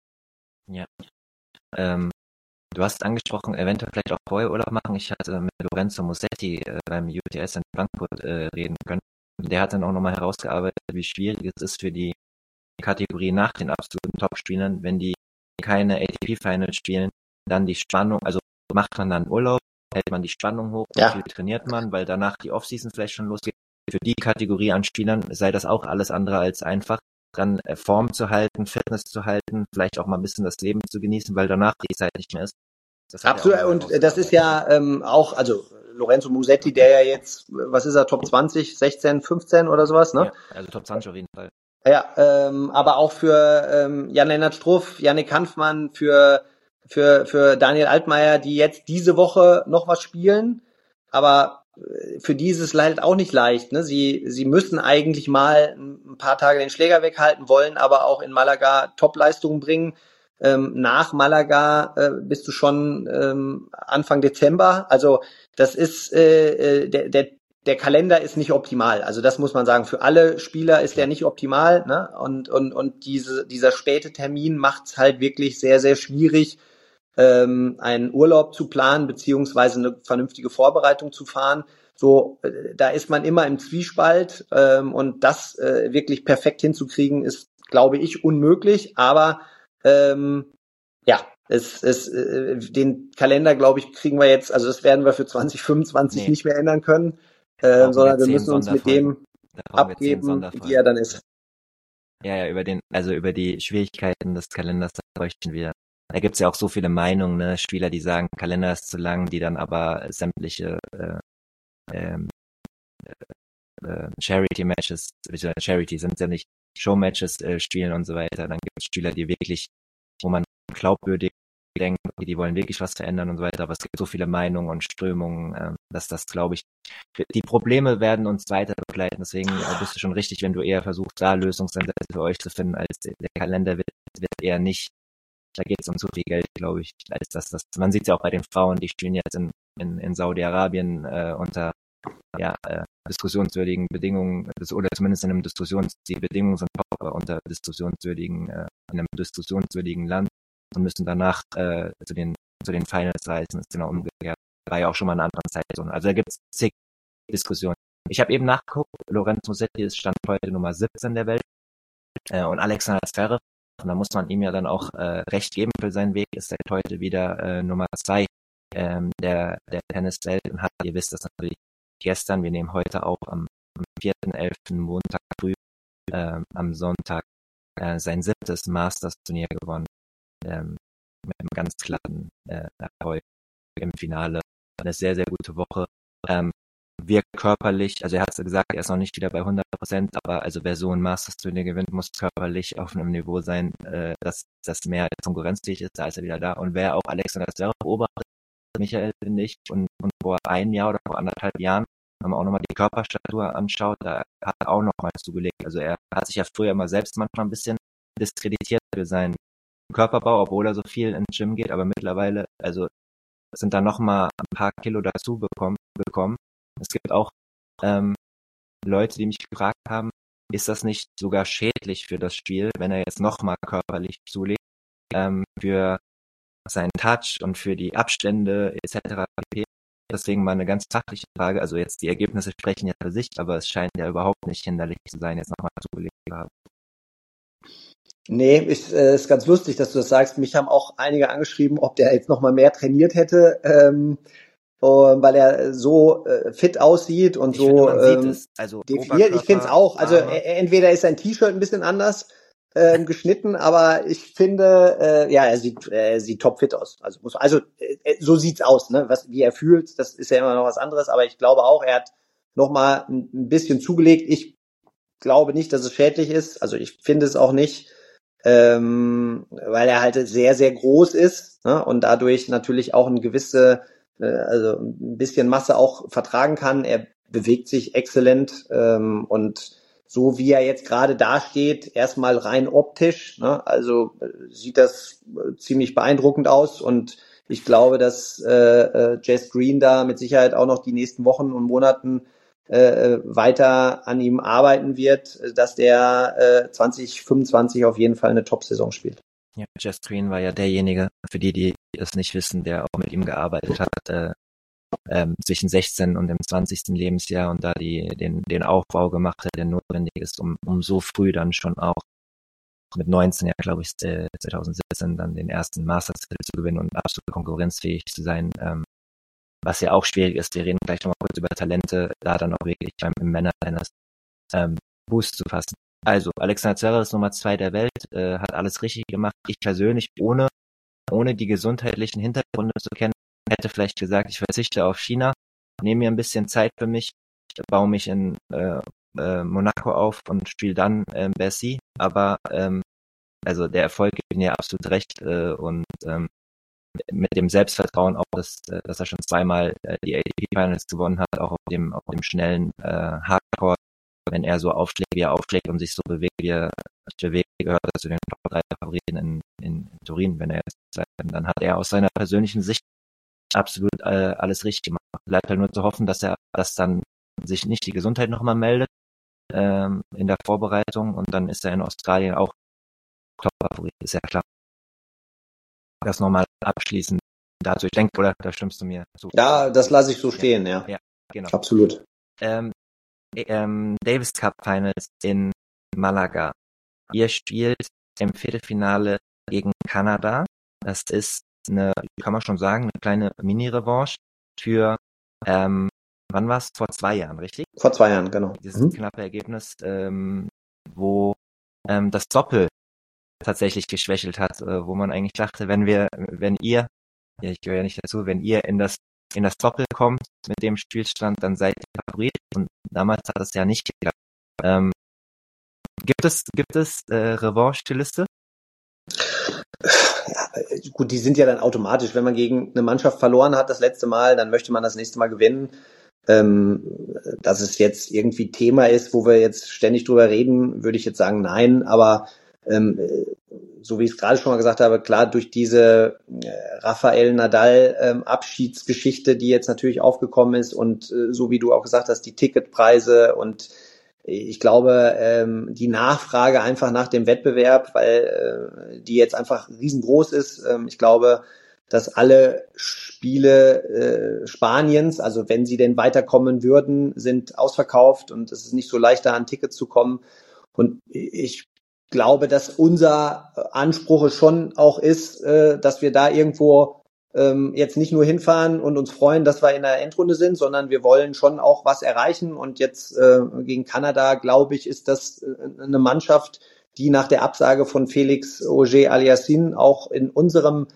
Ja. Ähm, du hast angesprochen, eventuell vielleicht auch vorher Urlaub machen. Ich hatte mit Lorenzo Musetti äh, beim U T S in Frankfurt äh, reden können. Der hat dann auch nochmal herausgearbeitet, wie schwierig es ist für die Kategorie nach den absoluten Top-Spielern, wenn die keine A T P-Finals spielen, dann die Spannung, also macht man dann Urlaub, hält man die Spannung hoch, Ja. wie viel trainiert man, weil danach die Offseason vielleicht schon losgeht. Für die Kategorie an Spielern sei das auch alles andere als einfach, dran Form zu halten, Fitness zu halten, vielleicht auch mal ein bisschen das Leben zu genießen, weil danach die Zeit nicht mehr ist. Das Absolut, und das ist ja ähm, auch, also Lorenzo Musetti, der ja jetzt, was ist er, Top zwanzig, sechzehn, fünfzehn oder sowas, ne? Ja, also Top zwanzig auf jeden Fall. Ja, ähm, aber auch für ähm, Jan-Lennart Struff, Yannick Hanfmann, für für für Daniel Altmaier, die jetzt diese Woche noch was spielen, aber für die ist es leider auch nicht leicht, ne? Sie sie müssen eigentlich mal ein paar Tage den Schläger weghalten, wollen aber auch in Malaga Top-Leistungen bringen. Ähm, nach Malaga äh, bist du schon ähm, Anfang Dezember, also das ist äh, der der der Kalender ist nicht optimal, also das muss man sagen. Für alle Spieler ist der nicht optimal, ne? Und und und diese dieser späte Termin macht's halt wirklich sehr sehr schwierig, ähm, einen Urlaub zu planen beziehungsweise eine vernünftige Vorbereitung zu fahren. So, äh, da ist man immer im Zwiespalt ähm, und das äh, wirklich perfekt hinzukriegen ist, glaube ich, unmöglich. Aber ähm, ja, es, es, äh, den Kalender, glaube ich, kriegen wir jetzt, also das werden wir für zwanzig fünfundzwanzig nee. nicht mehr ändern können, äh, sondern wir müssen uns mit dem abgeben, wie er dann ist. Ja, ja, über den, also über die Schwierigkeiten des Kalenders da bräuchten wir. Da gibt's ja auch so viele Meinungen, ne? Spieler, die sagen, Kalender ist zu lang, die dann aber sämtliche äh, ähm, äh, Charity-Matches, Charity sind ja nicht Show-Matches äh, spielen und so weiter. Dann gibt's Spieler, die wirklich, wo man glaubwürdig denkt, okay, die wollen wirklich was verändern und so weiter. Aber es gibt so viele Meinungen und Strömungen, äh, dass das, glaube ich, die Probleme werden uns weiter begleiten. Deswegen äh, bist du schon richtig, wenn du eher versuchst, da Lösungsansätze für euch zu finden, als der, der Kalender wird, wird eher nicht. Da geht es um zu viel Geld, glaube ich, als dass das. Man sieht ja auch bei den Frauen, die spielen jetzt in in, in Saudi-Arabien äh, unter ja äh, diskussionswürdigen Bedingungen, oder zumindest in einem Diskussions die Bedingungen sind top, aber unter diskussionswürdigen äh, in einem diskussionswürdigen Land und müssen danach äh, zu den zu den Finals reisen. Ist genau umgekehrt. War ja auch schon mal eine andere Zeitzone. Also da gibt es zig Diskussionen. Ich habe eben nachgeguckt. Lorenzo Musetti ist Stand heute Nummer siebzehn der Welt äh, und Alexander Zverev. Und da muss man ihm ja dann auch äh, recht geben für seinen Weg, ist er heute wieder äh, Nummer zwei ähm, der, der Tenniswelt und hat, ihr wisst das natürlich gestern, wir nehmen heute auch am, am vierten elften Montag früh, äh, am Sonntag äh, sein siebtes Masters-Turnier gewonnen, ähm, mit einem ganz glatten äh, Erfolg im Finale. Eine sehr, sehr gute Woche. Ähm, wirkt körperlich, also er hat gesagt, er ist noch nicht wieder bei hundert Prozent, aber also wer so ein Masters-Turnier gewinnt, muss körperlich auf einem Niveau sein, äh, dass das mehr konkurrenzfähig ist, da ist er wieder da. Und wer auch Alexander Zverev beobachtet, Michael, finde ich, und, und vor einem Jahr oder vor anderthalb Jahren, wenn man auch nochmal die Körperstatur anschaut, da hat er auch nochmal zugelegt. Also er hat sich ja früher immer selbst manchmal ein bisschen diskreditiert für seinen Körperbau, obwohl er so viel ins Gym geht, aber mittlerweile, also sind da nochmal ein paar Kilo dazu bekommen, bekommen. Es gibt auch ähm, Leute, die mich gefragt haben, ist das nicht sogar schädlich für das Spiel, wenn er jetzt nochmal körperlich zulegt, ähm, für seinen Touch und für die Abstände et cetera pp. Deswegen mal eine ganz fachliche Frage. Also jetzt die Ergebnisse sprechen ja für sich, aber es scheint ja überhaupt nicht hinderlich zu sein, jetzt nochmal zugelegt zu haben. Nee, ist, äh, ist ganz lustig, dass du das sagst. Mich haben auch einige angeschrieben, ob der jetzt nochmal mehr trainiert hätte, ähm, uh, weil er so äh, fit aussieht und ich so finde, man ähm, sieht es. Also definiert. Ich finde es auch. Also äh, entweder ist sein T-Shirt ein bisschen anders, äh, geschnitten, aber ich finde, äh, ja, er sieht, er sieht topfit aus. Also muss, also äh, so sieht's aus, ne? Was, wie er fühlt, das ist ja immer noch was anderes. Aber ich glaube auch, er hat noch mal ein, ein bisschen zugelegt. Ich glaube nicht, dass es schädlich ist. Also ich finde es auch nicht, ähm, weil er halt sehr, sehr groß ist, ne? Und dadurch natürlich auch eine gewisse, äh, also ein bisschen Masse auch vertragen kann. Er bewegt sich exzellent ähm, und so wie er jetzt gerade dasteht, erstmal rein optisch, ne? Also äh, sieht das äh, ziemlich beeindruckend aus und ich glaube, dass äh, äh, Jess Green da mit Sicherheit auch noch die nächsten Wochen und Monaten äh, weiter an ihm arbeiten wird, dass der äh, zwanzig fünfundzwanzig auf jeden Fall eine Top-Saison spielt. Ja, Jess Green war ja derjenige, für die, die es nicht wissen, der auch mit ihm gearbeitet hat, äh, ähm, zwischen sechzehnten und dem zwanzigsten Lebensjahr und da die den den Aufbau gemacht hat, der notwendig ist, um um so früh dann schon auch mit neunzehn, ja glaube ich, äh, zwanzig siebzehn dann den ersten Masters-Titel zu gewinnen und absolut konkurrenzfähig zu sein, ähm, was ja auch schwierig ist. Wir reden gleich nochmal kurz über Talente, da dann auch wirklich beim im Männertennis ähm, Fuß zu fassen. Also, Alexander Zverev ist Nummer zwei der Welt, äh, hat alles richtig gemacht. Ich persönlich, ohne ohne die gesundheitlichen Hintergründe zu kennen, hätte vielleicht gesagt, ich verzichte auf China, nehme mir ein bisschen Zeit für mich, baue mich in äh, äh, Monaco auf und spiele dann äh, Bercy. Aber ähm, also der Erfolg gibt mir absolut recht äh, und ähm, mit dem Selbstvertrauen auch, dass, dass er schon zweimal äh, die A T P Finals gewonnen hat, auch auf dem auf dem schnellen äh, Hardcore, wenn er so aufschlägt, wie er aufschlägt und sich so bewegt, wie er sich bewegt, gehört er zu den Top drei Favoriten in, in Turin, wenn er jetzt sagt, dann hat er aus seiner persönlichen Sicht absolut äh, alles richtig gemacht. Bleibt halt nur zu hoffen, dass er, dass dann sich nicht die Gesundheit nochmal meldet ähm, in der Vorbereitung und dann ist er in Australien auch Top-Favorit, ist ja klar. Das nochmal abschließend dazu. Ich denke, oder da stimmst du mir zu. Ja, das lasse ich so stehen, ja. Ja, ja genau. Absolut. Ähm, ähm, Davis Cup Finals in Malaga. Ihr spielt im Viertelfinale gegen Kanada. Das ist eine, kann man schon sagen, eine kleine Mini-Revanche für, ähm, wann war es? Vor zwei Jahren, richtig? Vor zwei Jahren, genau. Dieses mhm. knappe Ergebnis, ähm, wo ähm, das Doppel tatsächlich geschwächelt hat, äh, wo man eigentlich dachte, wenn wir, wenn ihr, ja, ich gehöre ja nicht dazu, wenn ihr in das in das Doppel kommt mit dem Spielstand, dann seid ihr Favorit und damals hat es ja nicht geklappt. Ähm, gibt es gibt es äh, Revanche-Liste? Ja, gut, die sind ja dann automatisch. Wenn man gegen eine Mannschaft verloren hat das letzte Mal, dann möchte man das nächste Mal gewinnen. Ähm, dass es jetzt irgendwie Thema ist, wo wir jetzt ständig drüber reden, würde ich jetzt sagen, nein. Aber ähm, so wie ich es gerade schon mal gesagt habe, klar, durch diese äh, Rafael Nadal ähm, Abschiedsgeschichte, die jetzt natürlich aufgekommen ist und äh, so wie du auch gesagt hast, die Ticketpreise und ich glaube, ähm, die Nachfrage einfach nach dem Wettbewerb, weil äh, die jetzt einfach riesengroß ist. Ähm, ich glaube, dass alle Spiele äh, Spaniens, also wenn sie denn weiterkommen würden, sind ausverkauft und es ist nicht so leicht, da an Tickets zu kommen. Und ich glaube, dass unser Anspruch schon auch ist, äh, dass wir da irgendwo ähm, jetzt nicht nur hinfahren und uns freuen, dass wir in der Endrunde sind, sondern wir wollen schon auch was erreichen. Und jetzt äh, gegen Kanada, glaube ich, ist das äh, eine Mannschaft, die nach der Absage von Felix Auger-Aliassime auch in unserem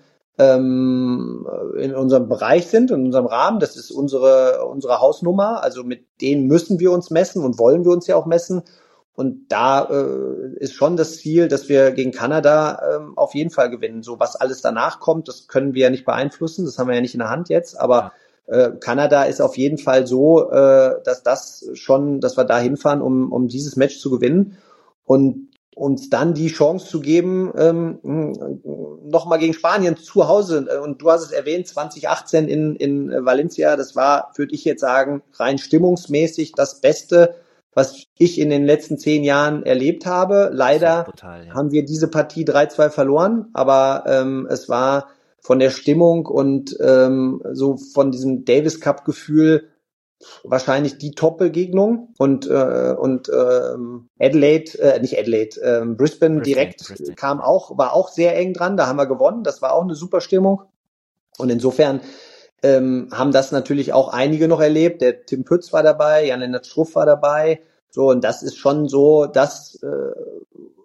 ähm, in unserem Bereich sind, in unserem Rahmen. Das ist unsere unsere Hausnummer. Also mit denen müssen wir uns messen und wollen wir uns ja auch messen. Und da äh, ist schon das Ziel, dass wir gegen Kanada ähm, auf jeden Fall gewinnen. So was alles danach kommt, das können wir ja nicht beeinflussen. Das haben wir ja nicht in der Hand jetzt. Aber äh, Kanada ist auf jeden Fall so, äh, dass das schon, dass wir da hinfahren, um um dieses Match zu gewinnen und uns dann die Chance zu geben, ähm, nochmal gegen Spanien zu Hause. Und du hast es erwähnt, zwanzig achtzehn in in Valencia. Das war, würde ich jetzt sagen, rein stimmungsmäßig das Beste, was ich in den letzten zehn Jahren erlebt habe. Leider brutal, ja. Haben wir diese Partie drei zwei verloren, aber ähm, es war von der Stimmung und ähm, so von diesem Davis Cup Gefühl wahrscheinlich die Top-Begegnung und äh, und ähm, Adelaide, äh, nicht Adelaide, äh, Brisbane, Brisbane direkt Brisbane. kam auch, war auch sehr eng dran, da haben wir gewonnen, das war auch eine super Stimmung und insofern Ähm, haben das natürlich auch einige noch erlebt. Der Tim Pütz war dabei, Jan-Lennart Struff war dabei. So, und das ist schon so, das, äh,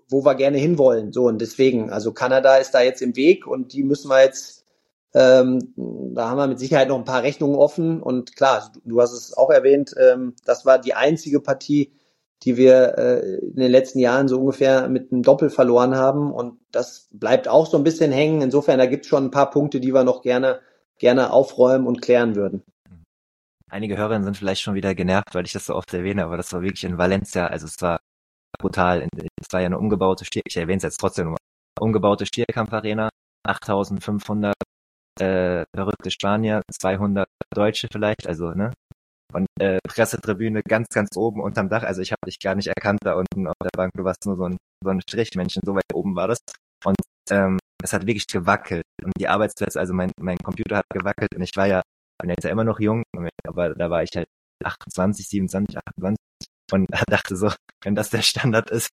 wo wir gerne hinwollen. So, und deswegen, also Kanada ist da jetzt im Weg und die müssen wir jetzt, ähm, da haben wir mit Sicherheit noch ein paar Rechnungen offen. Und klar, du, du hast es auch erwähnt, ähm, das war die einzige Partie, die wir äh, in den letzten Jahren so ungefähr mit einem Doppel verloren haben. Und das bleibt auch so ein bisschen hängen. Insofern, da gibt es schon ein paar Punkte, die wir noch gerne, gerne aufräumen und klären würden. Einige Hörerinnen sind vielleicht schon wieder genervt, weil ich das so oft erwähne, aber das war wirklich in Valencia, also es war brutal. Es war ja eine umgebaute Stier, ich erwähne es jetzt trotzdem nochmal, umgebaute Stierkampfarena, achttausendfünfhundert äh, verrückte Spanier, zweihundert Deutsche vielleicht, also ne, und äh, Pressetribüne ganz, ganz oben unterm Dach, also ich habe dich gar nicht erkannt da unten auf der Bank, du warst nur so ein, so ein Strichmännchen, so weit oben war das und ähm, es hat wirklich gewackelt und die Arbeitsplätze, also mein mein Computer hat gewackelt und ich war ja, bin jetzt ja immer noch jung, aber da war ich halt achtundzwanzig, siebenundzwanzig, achtundzwanzig und dachte so, wenn das der Standard ist,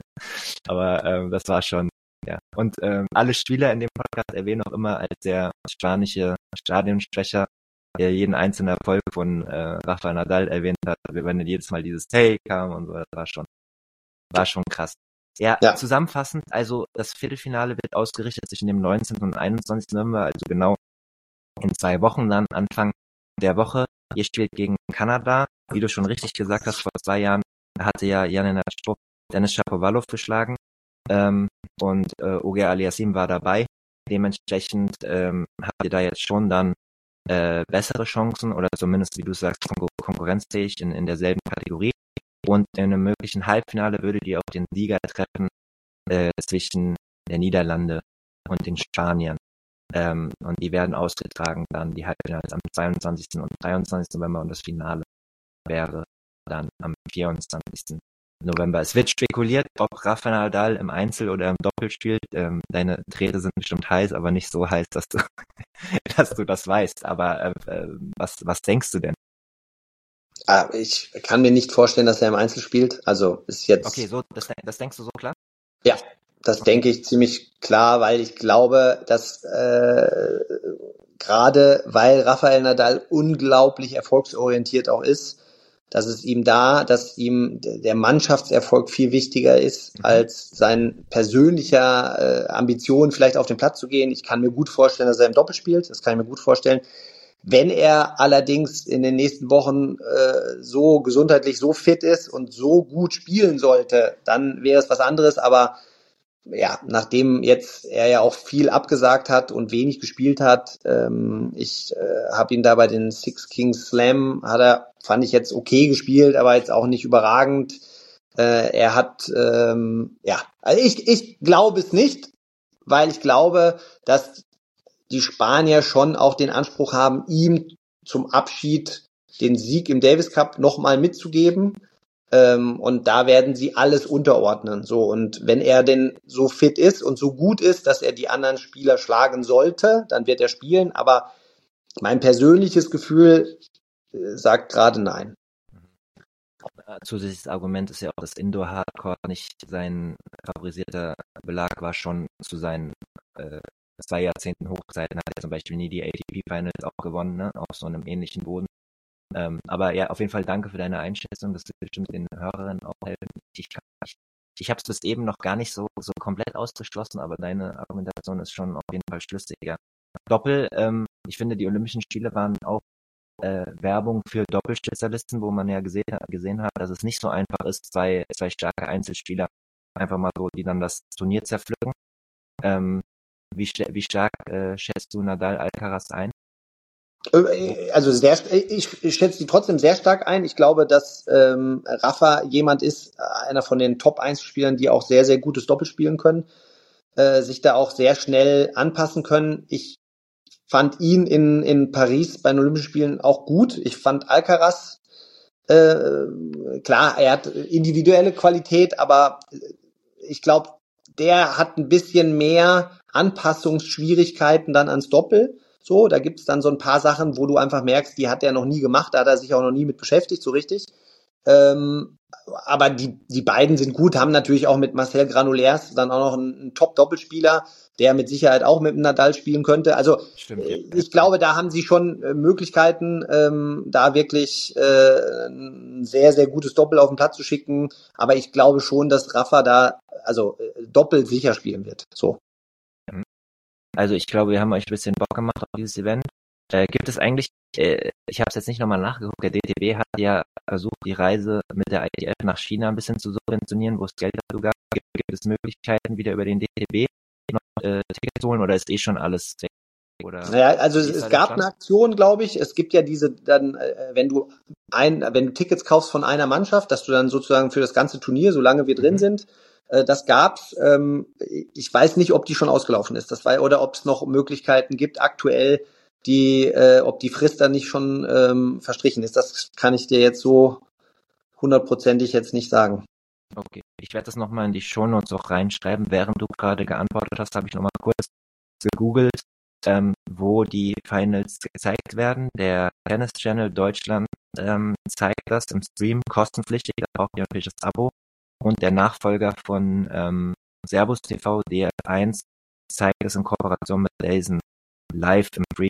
aber ähm, das war schon, ja. Und ähm, alle Spieler in dem Podcast erwähnen auch immer als der spanische Stadionsprecher, der jeden einzelnen Erfolg von äh, Rafael Nadal erwähnt hat, wenn jedes Mal dieses Hey kam und so, das war schon, war schon krass. Ja, ja, zusammenfassend, also das Viertelfinale wird ausgerichtet zwischen dem neunzehnten und einundzwanzigsten November, also genau in zwei Wochen dann, Anfang der Woche. Ihr spielt gegen Kanada, wie du schon richtig gesagt hast, vor zwei Jahren hatte ja Jan Strupp Denis Shapovalov geschlagen ähm, und äh, Ogier Aliassime war dabei. Dementsprechend ähm, habt ihr da jetzt schon dann äh, bessere Chancen oder zumindest, wie du sagst, konkur- konkurrenzfähig in, in derselben Kategorie. Und in einem möglichen Halbfinale würdet ihr auch den Sieger treffen äh, zwischen der Niederlande und den Spaniern. Ähm, und die werden ausgetragen dann die Halbfinals am zweiundzwanzigsten und dreiundzwanzigsten November und das Finale wäre dann am vierundzwanzigsten November. Es wird spekuliert, ob Rafael Nadal im Einzel oder im Doppel spielt. Ähm, deine Drähte sind bestimmt heiß, aber nicht so heiß, dass du, dass du das weißt. Aber äh, was, was denkst du denn? Ah, ich kann mir nicht vorstellen, dass er im Einzel spielt. Also ist jetzt. Okay, so das, das denkst du so klar? Ja, das okay. denke ich ziemlich klar, weil ich glaube, dass äh, gerade weil Rafael Nadal unglaublich erfolgsorientiert auch ist, dass es ihm da, dass ihm der Mannschaftserfolg viel wichtiger ist, mhm. als sein persönlicher äh, Ambition, vielleicht auf den Platz zu gehen. Ich kann mir gut vorstellen, dass er im Doppel spielt. Das kann ich mir gut vorstellen. Wenn er allerdings in den nächsten Wochen äh, so gesundheitlich so fit ist und so gut spielen sollte, dann wäre es was anderes. Aber ja, nachdem jetzt er ja auch viel abgesagt hat und wenig gespielt hat, ähm, ich äh, habe ihn da bei den Six Kings Slam, hat er, fand ich jetzt okay gespielt, aber jetzt auch nicht überragend. Äh, er hat, ähm, ja, also ich, ich glaube es nicht, weil ich glaube, dass die Spanier schon auch den Anspruch haben, ihm zum Abschied den Sieg im Davis Cup nochmal mitzugeben. Ähm, und da werden sie alles unterordnen. So, und wenn er denn so fit ist und so gut ist, dass er die anderen Spieler schlagen sollte, dann wird er spielen. Aber mein persönliches Gefühl äh, sagt gerade nein. Zusätzliches Argument ist ja auch, dass Indoor-Hardcore nicht sein favorisierter Belag war, schon zu seinen äh, zwei Jahrzehnten Hochzeiten hat er zum Beispiel nie die A T P-Finals auch gewonnen, ne? Auf so einem ähnlichen Boden. Ähm, aber ja, auf jeden Fall danke für deine Einschätzung, das wird bestimmt den Hörerinnen auch helfen. Ich, ich, ich habe es bis eben noch gar nicht so, so komplett ausgeschlossen, aber deine Argumentation ist schon auf jeden Fall schlüssiger. Doppel, ähm, ich finde, die Olympischen Spiele waren auch äh, Werbung für Doppelspezialisten, wo man ja gesehen, gesehen hat, dass es nicht so einfach ist, zwei, zwei starke Einzelspieler einfach mal so, die dann das Turnier zerpflücken. Ähm, wie, wie stark äh, schätzt du Nadal Alcaraz ein? Also sehr, ich, ich schätze die trotzdem sehr stark ein. Ich glaube, dass ähm, Rafa jemand ist, einer von den Top eins Spielern, die auch sehr, sehr gutes Doppel spielen können, äh, sich da auch sehr schnell anpassen können. Ich fand ihn in, in Paris bei den Olympischen Spielen auch gut. Ich fand Alcaraz, äh, klar, er hat individuelle Qualität, aber ich glaube, der hat ein bisschen mehr Anpassungsschwierigkeiten dann ans Doppel. So, da gibt's dann so ein paar Sachen, wo du einfach merkst, die hat er noch nie gemacht, da hat er sich auch noch nie mit beschäftigt, so richtig. Ähm, aber die die beiden sind gut, haben natürlich auch mit Marcel Granollers dann auch noch einen, einen Top-Doppelspieler, der mit Sicherheit auch mit dem Nadal spielen könnte. Also Stimmt, ja. ich glaube, da haben sie schon äh, Möglichkeiten, ähm, da wirklich äh, ein sehr, sehr gutes Doppel auf den Platz zu schicken. Aber ich glaube schon, dass Rafa da also äh, doppelt sicher spielen wird. So. Also ich glaube, wir haben euch ein bisschen Bock gemacht auf dieses Event. Äh, gibt es eigentlich, äh, ich habe es jetzt nicht nochmal nachgeguckt, der D T B hat ja versucht, die Reise mit der I T F nach China ein bisschen zu subventionieren, wo es Geld dazu gab. Gibt, gibt es Möglichkeiten, wieder über den D T B noch äh, Tickets zu holen oder ist eh schon alles weg? Oder ja, also es, es gab eine Aktion, glaube ich. Es gibt ja diese dann, äh, wenn du ein, wenn du Tickets kaufst von einer Mannschaft, dass du dann sozusagen für das ganze Turnier, solange wir drin mhm. sind, äh, das gab's. Ähm, ich weiß nicht, ob die schon ausgelaufen ist. Das war oder ob es noch Möglichkeiten gibt aktuell, die, äh, ob die Frist dann nicht schon ähm, verstrichen ist. Das kann ich dir jetzt so hundertprozentig jetzt nicht sagen. Okay, ich werde das nochmal in die Shownotes auch reinschreiben. Während du gerade geantwortet hast, habe ich nochmal kurz gegoogelt, ähm, wo die Finals gezeigt werden. Der Tennis Channel Deutschland ähm, zeigt das im Stream, kostenpflichtig, da braucht ihr natürlich das Abo. Und der Nachfolger von ähm, Servus T V, D F eins, zeigt es in Kooperation mit Dazen live im Free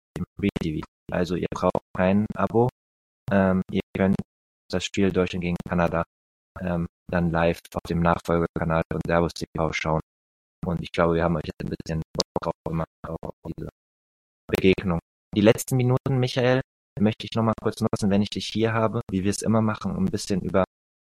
T V. Also ihr braucht kein Abo. Ähm, ihr könnt das Spiel Deutschland gegen Kanada ähm, dann live auf dem Nachfolgerkanal von Servus T V schauen. Und ich glaube, wir haben euch jetzt ein bisschen Bock drauf gemacht, auch auf diese Begegnung. Die letzten Minuten, Michael, möchte ich nochmal kurz nutzen, wenn ich dich hier habe, wie wir es immer machen, um ein bisschen über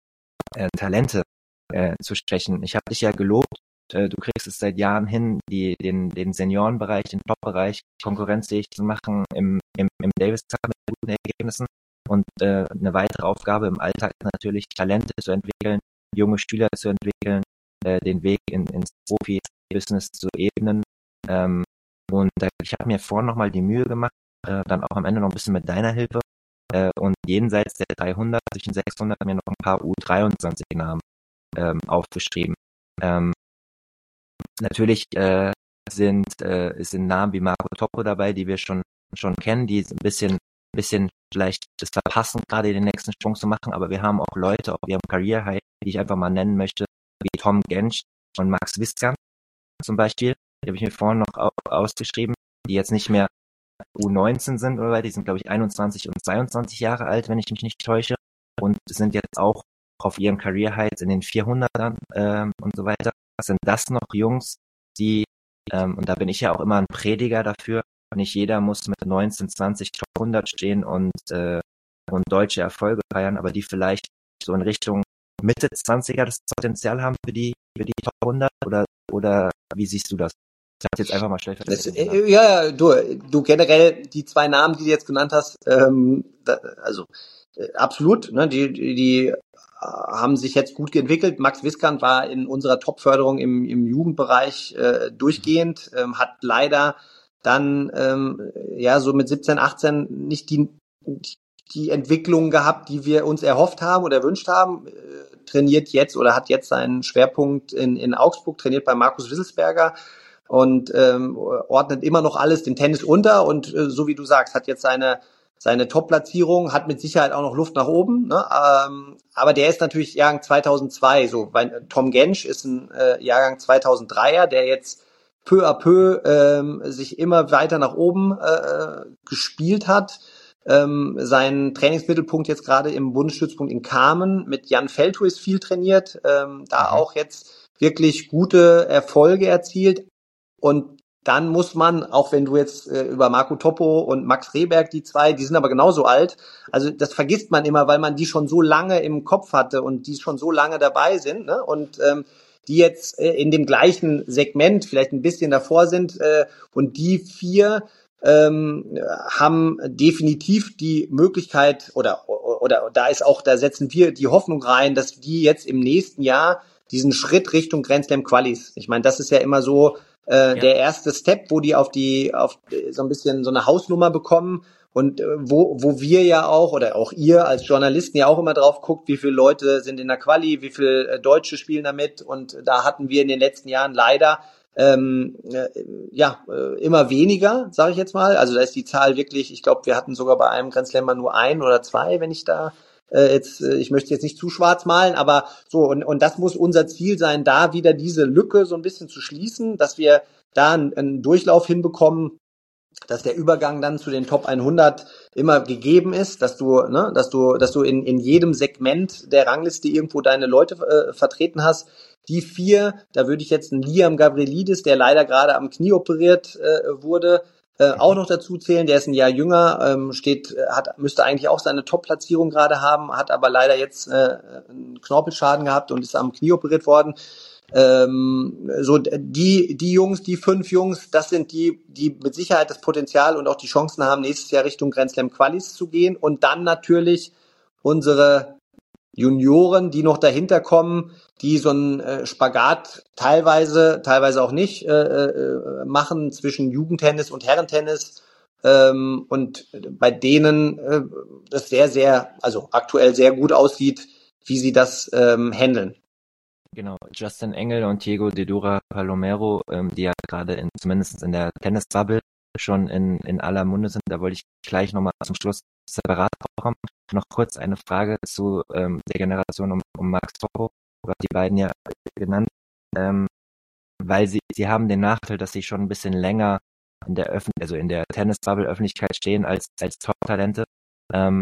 äh, Talente äh, zu sprechen. Ich habe dich ja gelobt, äh, du kriegst es seit Jahren hin, die, den, den Seniorenbereich, den Top-Bereich konkurrenzfähig zu machen im, im, im Davis Cup mit guten Ergebnissen. Und äh, eine weitere Aufgabe im Alltag ist natürlich, Talente zu entwickeln, junge Spieler zu entwickeln, äh, den Weg in, ins Profi-Business zu ebnen. Ähm, und äh, ich habe mir vorhin nochmal die Mühe gemacht, äh, dann auch am Ende noch ein bisschen mit deiner Hilfe äh, und jenseits der dreihundert, zwischen sechshundert, mir noch ein paar U dreiundzwanzig Namen ähm, aufgeschrieben. Ähm, natürlich äh, sind äh, sind Namen wie Marco Toppo dabei, die wir schon schon kennen, die ein bisschen bisschen vielleicht das verpassen, gerade den nächsten Sprung zu machen, aber wir haben auch Leute auf ihrem Career High, die ich einfach mal nennen möchte, wie Tom Gensch und Max Wiskan zum Beispiel, die habe ich mir vorhin noch ausgeschrieben, die jetzt nicht mehr U neunzehn sind oder die sind, glaube ich, einundzwanzig und zweiundzwanzig Jahre alt, wenn ich mich nicht täusche, und sind jetzt auch auf ihrem Career High in den vierhundertern ähm, und so weiter. Sind das noch Jungs, die, ähm, und da bin ich ja auch immer ein Prediger dafür, nicht jeder muss mit neunzehn, zwanzig Top hundert stehen und, äh, und deutsche Erfolge feiern, aber die vielleicht so in Richtung Mitte zwanziger das Potenzial haben für die, für die Top hundert, oder, oder wie siehst du das? Ich habe jetzt einfach mal stellvertretend gesagt. Äh, ja, du, du generell die zwei Namen, die du jetzt genannt hast, ähm, da, also äh, absolut, ne, die, die, die haben sich jetzt gut entwickelt. Max Wiskan war in unserer Top-Förderung im, im Jugendbereich äh, durchgehend, ähm, hat leider dann ähm, ja so mit siebzehn, achtzehn nicht die, die Entwicklung gehabt, die wir uns erhofft haben oder erwünscht haben. Äh, trainiert jetzt oder hat jetzt seinen Schwerpunkt in, in Augsburg, trainiert bei Markus Wisselsberger und ähm, ordnet immer noch alles dem Tennis unter und äh, so wie du sagst, hat jetzt seine seine Top-Platzierung, hat mit Sicherheit auch noch Luft nach oben, ne? Ähm, aber der ist natürlich Jahrgang zweitausendzwei, so, weil Tom Gensch ist ein äh, Jahrgang zweitausenddreier, der jetzt peu à peu ähm, sich immer weiter nach oben äh, gespielt hat. Ähm, sein Trainingsmittelpunkt jetzt gerade im Bundesstützpunkt in Kamen mit Jan Feldhuis viel trainiert, ähm, da auch jetzt wirklich gute Erfolge erzielt. Und dann muss man, auch wenn du jetzt äh, über Marco Toppo und Max Rehberg, die zwei, die sind aber genauso alt, also das vergisst man immer, weil man die schon so lange im Kopf hatte und die schon so lange dabei sind, ne? Und ähm, die jetzt äh, in dem gleichen Segment vielleicht ein bisschen davor sind äh, und die vier ähm, haben definitiv die Möglichkeit oder oder da ist auch, da setzen wir die Hoffnung rein, dass die jetzt im nächsten Jahr diesen Schritt Richtung Grand Slam Qualis, ich meine, das ist ja immer so äh, ja. der erste Step, wo die auf die auf so ein bisschen so eine Hausnummer bekommen und äh, wo wo wir ja auch oder auch ihr als Journalisten ja auch immer drauf guckt, wie viele Leute sind in der Quali, wie viele äh, Deutsche spielen damit, und da hatten wir in den letzten Jahren leider ähm, äh, ja äh, immer weniger, sage ich jetzt mal. Also da ist die Zahl wirklich, ich glaube, wir hatten sogar bei einem Grand Slammer nur ein oder zwei, wenn ich da äh, jetzt, äh, ich möchte jetzt nicht zu schwarz malen, aber so, und und das muss unser Ziel sein, da wieder diese Lücke so ein bisschen zu schließen, dass wir da einen, einen Durchlauf hinbekommen, dass der Übergang dann zu den Top hundert immer gegeben ist, dass du, ne, dass du, dass du in, in jedem Segment der Rangliste irgendwo deine Leute äh, vertreten hast. Die vier, da würde ich jetzt einen Liam Gabrielidis, der leider gerade am Knie operiert äh, wurde, äh, auch noch dazu zählen. Der ist ein Jahr jünger, ähm, steht, hat, müsste eigentlich auch seine Top-Platzierung gerade haben, hat aber leider jetzt äh, einen Knorpelschaden gehabt und ist am Knie operiert worden. Ähm, so die die Jungs, die fünf Jungs, das sind die, die mit Sicherheit das Potenzial und auch die Chancen haben, nächstes Jahr Richtung Grand Slam Qualis zu gehen. Und dann natürlich unsere Junioren, die noch dahinter kommen, die so einen äh, Spagat teilweise, teilweise auch nicht äh, äh, machen zwischen Jugendtennis und Herrentennis. Ähm, und bei denen äh, das sehr, sehr, also aktuell sehr gut aussieht, wie sie das ähm, handeln. Genau, Justin Engel und Diego de Dura Palomero, ähm, die ja gerade in, zumindest in der Tennis-Bubble schon in, in aller Munde sind. Da wollte ich gleich nochmal zum Schluss separat kommen. Noch kurz eine Frage zu ähm, der Generation um, um Max Toro, die beiden ja genannt, ähm, weil sie, sie haben den Nachteil, dass sie schon ein bisschen länger in der Öffn also in der Tennis-Bubble Öffentlichkeit stehen als, als Top-Talente. Ähm,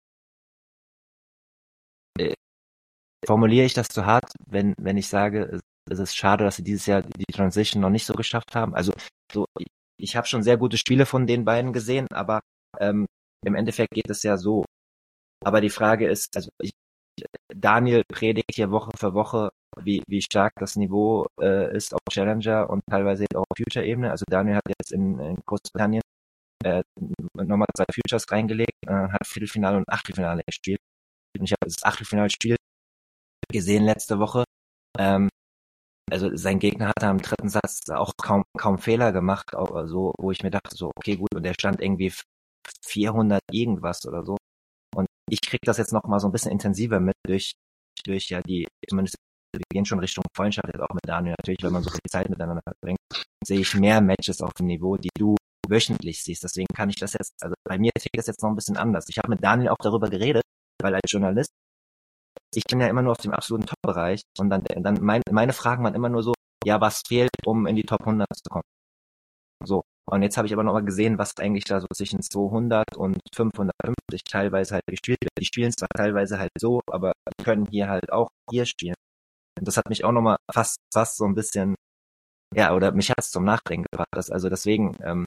Formuliere ich das zu hart, wenn wenn ich sage, es ist schade, dass sie dieses Jahr die Transition noch nicht so geschafft haben? Also so, ich, ich habe schon sehr gute Spiele von den beiden gesehen, aber ähm, im Endeffekt geht es ja so. Aber die Frage ist, also ich, Daniel predigt hier Woche für Woche, wie wie stark das Niveau äh, ist auf Challenger und teilweise auch auf Future-Ebene. Also Daniel hat jetzt in, in Großbritannien äh, nochmal zwei Futures reingelegt, äh, hat Viertelfinale und Achtelfinale gespielt. Und ich habe das Achtelfinalspiel gesehen letzte Woche. Ähm, also sein Gegner hatte am dritten Satz auch kaum kaum Fehler gemacht, auch so, wo ich mir dachte, so okay gut, und der stand irgendwie vierhundert irgendwas oder so. Und ich krieg das jetzt noch mal so ein bisschen intensiver mit durch durch ja die, zumindest wir gehen schon Richtung Freundschaft jetzt auch mit Daniel natürlich, wenn man so viel Zeit miteinander verbringt, sehe ich mehr Matches auf dem Niveau, die du wöchentlich siehst. Deswegen kann ich das jetzt, also bei mir tickt das jetzt noch ein bisschen anders. Ich habe mit Daniel auch darüber geredet, weil als Journalist ich bin ja immer nur auf dem absoluten Top-Bereich und dann, dann mein, meine Fragen waren immer nur so, ja, was fehlt, um in die Top hundert zu kommen? So. Und jetzt habe ich aber nochmal gesehen, was eigentlich da so zwischen zweihundert und fünfhundertfünfzig teilweise halt gespielt wird. Die spielen zwar teilweise halt so, aber die können hier halt auch hier spielen. Und das hat mich auch nochmal fast, fast so ein bisschen, ja, oder mich hat es zum Nachdenken gebracht. Das, also deswegen, ähm,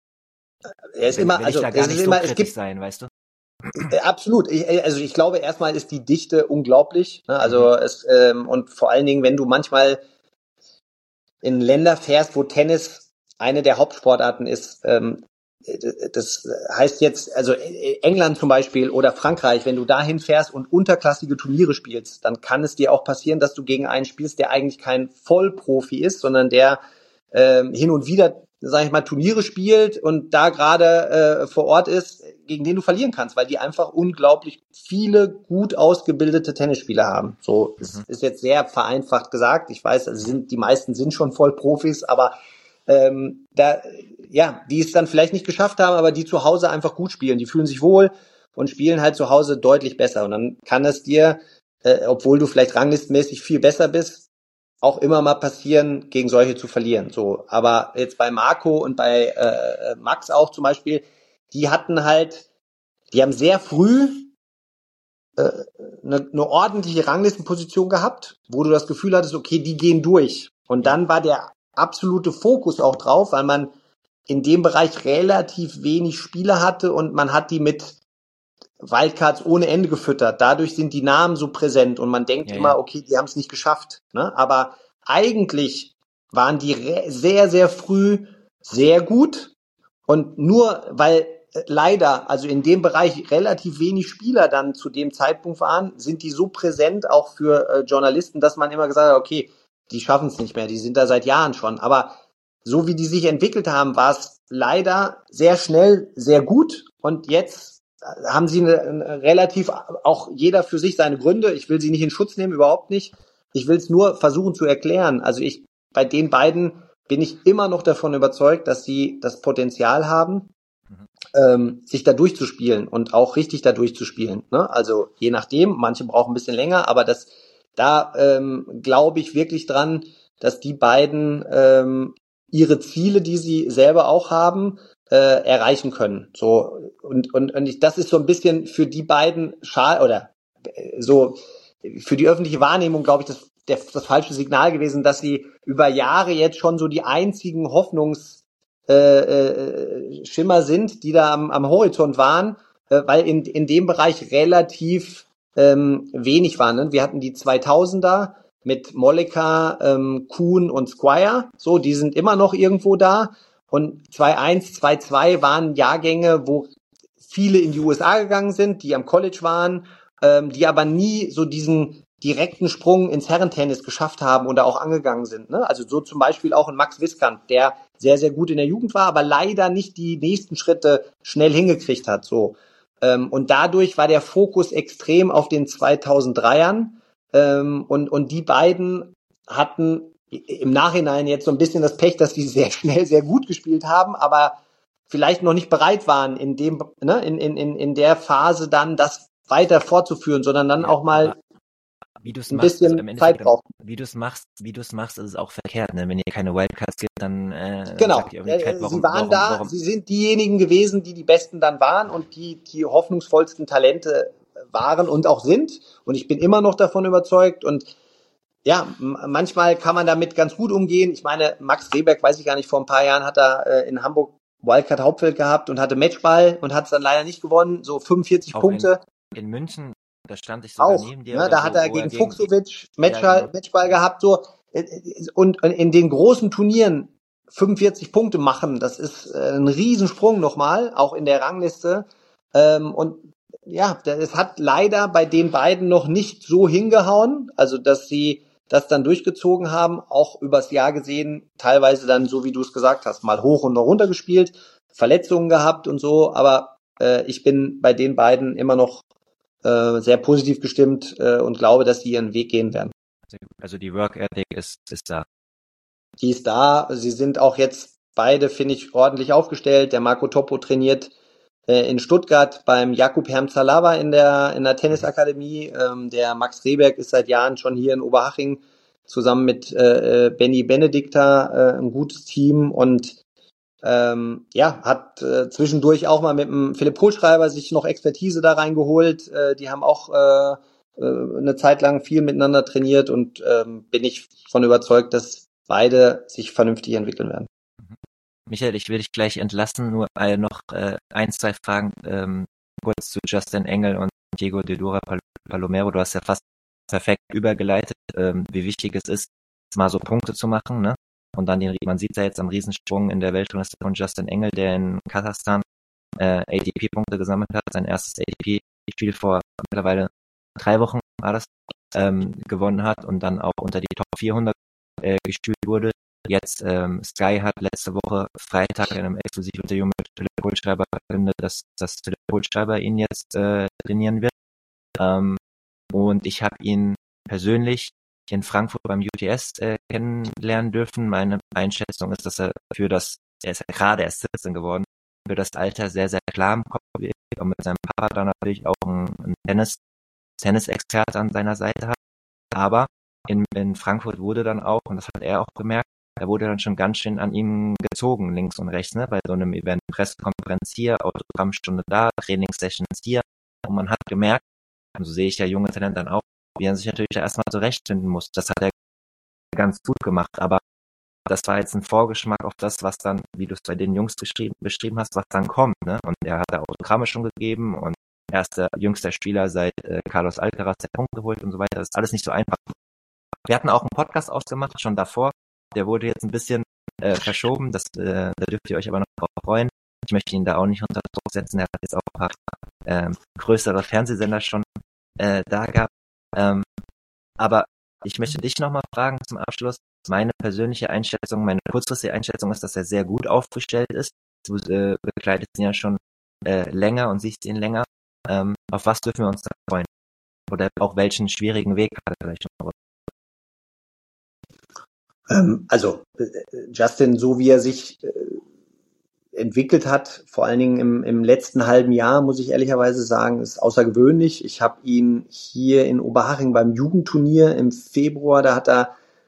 er ist will, immer, will also, ich da gar nicht so immer, kritisch es gibt, sein, weißt du? Absolut. Ich, also ich glaube, erstmal ist die Dichte unglaublich. Ne? Also mhm. es ähm, und vor allen Dingen, wenn du manchmal in Länder fährst, wo Tennis eine der Hauptsportarten ist, ähm, das heißt jetzt, also England zum Beispiel oder Frankreich, wenn du dahin fährst und unterklassige Turniere spielst, dann kann es dir auch passieren, dass du gegen einen spielst, der eigentlich kein Vollprofi ist, sondern der ähm, hin und wieder, sag ich mal, Turniere spielt und da gerade äh, vor Ort ist, gegen den du verlieren kannst, weil die einfach unglaublich viele gut ausgebildete Tennisspieler haben. So, das mhm. ist jetzt sehr vereinfacht gesagt. Ich weiß, also sind die meisten sind schon Vollprofis, aber ähm, da, ja, die es dann vielleicht nicht geschafft haben, aber die zu Hause einfach gut spielen. Die fühlen sich wohl und spielen halt zu Hause deutlich besser. Und dann kann es dir, äh, obwohl du vielleicht ranglistenmäßig viel besser bist, auch immer mal passieren, gegen solche zu verlieren. So, aber jetzt bei Marco und bei äh, Max auch zum Beispiel, die hatten halt, die haben sehr früh äh, eine, eine ordentliche Ranglistenposition gehabt, wo du das Gefühl hattest, okay, die gehen durch. Und dann war der absolute Fokus auch drauf, weil man in dem Bereich relativ wenig Spieler hatte und man hat die mit Wildcards ohne Ende gefüttert. Dadurch sind die Namen so präsent und man denkt ja, immer, ja. okay, die haben es nicht geschafft. Ne? Aber eigentlich waren die re- sehr, sehr früh sehr gut und nur weil äh, leider, also in dem Bereich relativ wenig Spieler dann zu dem Zeitpunkt waren, sind die so präsent auch für äh, Journalisten, dass man immer gesagt hat, okay, die schaffen es nicht mehr, die sind da seit Jahren schon. Aber so wie die sich entwickelt haben, war es leider sehr schnell sehr gut und jetzt haben sie eine, eine relativ, auch jeder für sich seine Gründe. Ich will sie nicht in Schutz nehmen, überhaupt nicht. Ich will es nur versuchen zu erklären. Also ich, bei den beiden bin ich immer noch davon überzeugt, dass sie das Potenzial haben, mhm. ähm, sich da durchzuspielen und auch richtig da durchzuspielen. Ne? Also je nachdem, manche brauchen ein bisschen länger, aber das, da ähm, glaube ich wirklich dran, dass die beiden ähm, ihre Ziele, die sie selber auch haben, äh, erreichen können. So und und und ich, das ist so ein bisschen für die beiden schade oder äh, so für die öffentliche Wahrnehmung, glaube ich, das der, das falsche Signal gewesen, dass sie über Jahre jetzt schon so die einzigen Hoffnungsschimmer äh, äh, Schimmer sind, die da am, am Horizont waren, äh, weil in in dem Bereich relativ ähm, wenig waren. Ne? Wir hatten die zweitausender mit Mollica, ähm, Kuhn und Squire, so, die sind immer noch irgendwo da. Und zwei eins, zwei zwei waren Jahrgänge, wo viele in die U S A gegangen sind, die am College waren, ähm, die aber nie so diesen direkten Sprung ins Herrentennis geschafft haben oder auch angegangen sind. Ne? Also so zum Beispiel auch ein Max Wiskant, der sehr, sehr gut in der Jugend war, aber leider nicht die nächsten Schritte schnell hingekriegt hat. So. Ähm, und dadurch war der Fokus extrem auf den zweitausenddreiern. Ähm, und, und die beiden hatten im Nachhinein jetzt so ein bisschen das Pech, dass die sehr schnell sehr gut gespielt haben, aber vielleicht noch nicht bereit waren, in dem, ne, in, in, in der Phase dann das weiter fortzuführen, sondern dann ja, auch mal wie du es ein machst, also bisschen im Zeit Endeffekt, brauchen. wie du es machst, wie du es machst, ist es auch verkehrt, ne? Wenn ihr keine Wildcards gibt, dann äh, Genau. sagt die Öffentlichkeit, Äh, warum, Sie waren warum, da, warum? sie sind diejenigen gewesen, die die Besten dann waren und die die hoffnungsvollsten Talente waren und auch sind. Und ich bin immer noch davon überzeugt. Und ja, m- manchmal kann man damit ganz gut umgehen. Ich meine, Max Rehberg, weiß ich gar nicht, vor ein paar Jahren hat er äh, in Hamburg Wildcard Hauptfeld gehabt und hatte Matchball und hat es dann leider nicht gewonnen. So fünfundvierzig Auch in, Punkte. in München, da stand ich sogar Auch. neben dir Ne? oder Da hat so, er wo er gegen gegen, Fuchsovic ja, genau, Matchball, Matchball gehabt. So. Und in den großen Turnieren fünfundvierzig Punkte machen, das ist äh, ein Riesensprung nochmal, auch in der Rangliste. Ähm, und ja, es hat leider bei den beiden noch nicht so hingehauen, also dass sie das dann durchgezogen haben, auch übers Jahr gesehen, teilweise dann, so wie du es gesagt hast, mal hoch und noch runter gespielt, Verletzungen gehabt und so, aber äh, ich bin bei den beiden immer noch äh, sehr positiv gestimmt äh, und glaube, dass sie ihren Weg gehen werden. also die Work Ethic ist, ist da. Die ist da. Sie sind auch jetzt beide, finde ich, ordentlich aufgestellt. Der Marco Toppo trainiert äh, in Stuttgart beim Jakub Hermzalava in der in der Tennisakademie. Ähm, der Max Rehberg ist seit Jahren schon hier in Oberhaching zusammen mit äh, Benny Benedikta äh, ein gutes Team und ähm, ja, hat äh, zwischendurch auch mal mit dem Philipp Kohlschreiber sich noch Expertise da reingeholt. Äh, die haben auch äh, äh, eine Zeit lang viel miteinander trainiert und ähm, bin ich von überzeugt, dass beide sich vernünftig entwickeln werden. Michael, ich will dich gleich entlassen, nur äh, noch äh, ein, zwei Fragen ähm, kurz zu Justin Engel und Diego de Dura Pal- Palomero. Du hast ja fast perfekt übergeleitet, ähm, wie wichtig es ist, mal so Punkte zu machen, ne? Und dann den, man sieht ja jetzt am Riesensprung in der Weltrangliste von Justin Engel, der in Kasachstan äh, A T P-Punkte gesammelt hat, sein erstes A T P-Spiel vor mittlerweile drei Wochen war das, ähm, gewonnen hat und dann auch unter die Top vierhundert äh, gespielt wurde. Jetzt ähm, Sky hat letzte Woche Freitag in einem Exklusivinterview mit Philipp Kohlschreiber verkündet, dass, dass Philipp Kohlschreiber ihn jetzt äh, trainieren wird. Ähm, und ich habe ihn persönlich in Frankfurt beim U T S äh, kennenlernen dürfen. Meine Einschätzung ist, dass er für das, er ist ja gerade erst siebzehn geworden, für das Alter sehr, sehr klar im Kopf wirkt und mit seinem Papa dann natürlich auch ein, ein Tennis, Tennis-Experte an seiner Seite hat. Aber in, in Frankfurt wurde dann auch, und das hat er auch gemerkt, da wurde dann schon ganz schön an ihm gezogen, links und rechts, ne? Bei so einem Event, Pressekonferenz hier, Autogrammstunde da, Trainingssessions hier. Und man hat gemerkt, und so sehe ich ja junge Talente dann auch, wie er sich natürlich da erstmal zurechtfinden muss. Das hat er ganz gut gemacht, aber das war jetzt ein Vorgeschmack auf das, was dann, wie du es bei den Jungs beschrieben, beschrieben hast, was dann kommt, ne? Und er hat da Autogramme schon gegeben und er ist der jüngste Spieler seit äh, Carlos Alcaraz, der Punkt geholt und so weiter. Das ist alles nicht so einfach. Wir hatten auch einen Podcast ausgemacht, schon davor. Der wurde jetzt ein bisschen äh, verschoben. Das, äh, da dürft ihr euch aber noch drauf freuen. Ich möchte ihn da auch nicht unter Druck setzen. Er hat jetzt auch ein paar äh, größere Fernsehsender schon äh, da gehabt. Ähm, aber ich möchte dich nochmal fragen zum Abschluss. Meine persönliche Einschätzung, meine kurzfristige Einschätzung ist, dass er sehr gut aufgestellt ist. Du äh, begleitest ihn ja schon äh, länger und siehst ihn länger. Ähm, auf was dürfen wir uns da freuen? Oder auch welchen schwierigen Weg hat er vielleicht noch? Ähm, also äh, Justin, so wie er sich äh, entwickelt hat, vor allen Dingen im, im letzten halben Jahr, muss ich ehrlicherweise sagen, ist außergewöhnlich. Ich habe ihn hier in Oberhaching beim Jugendturnier im Februar, da hat er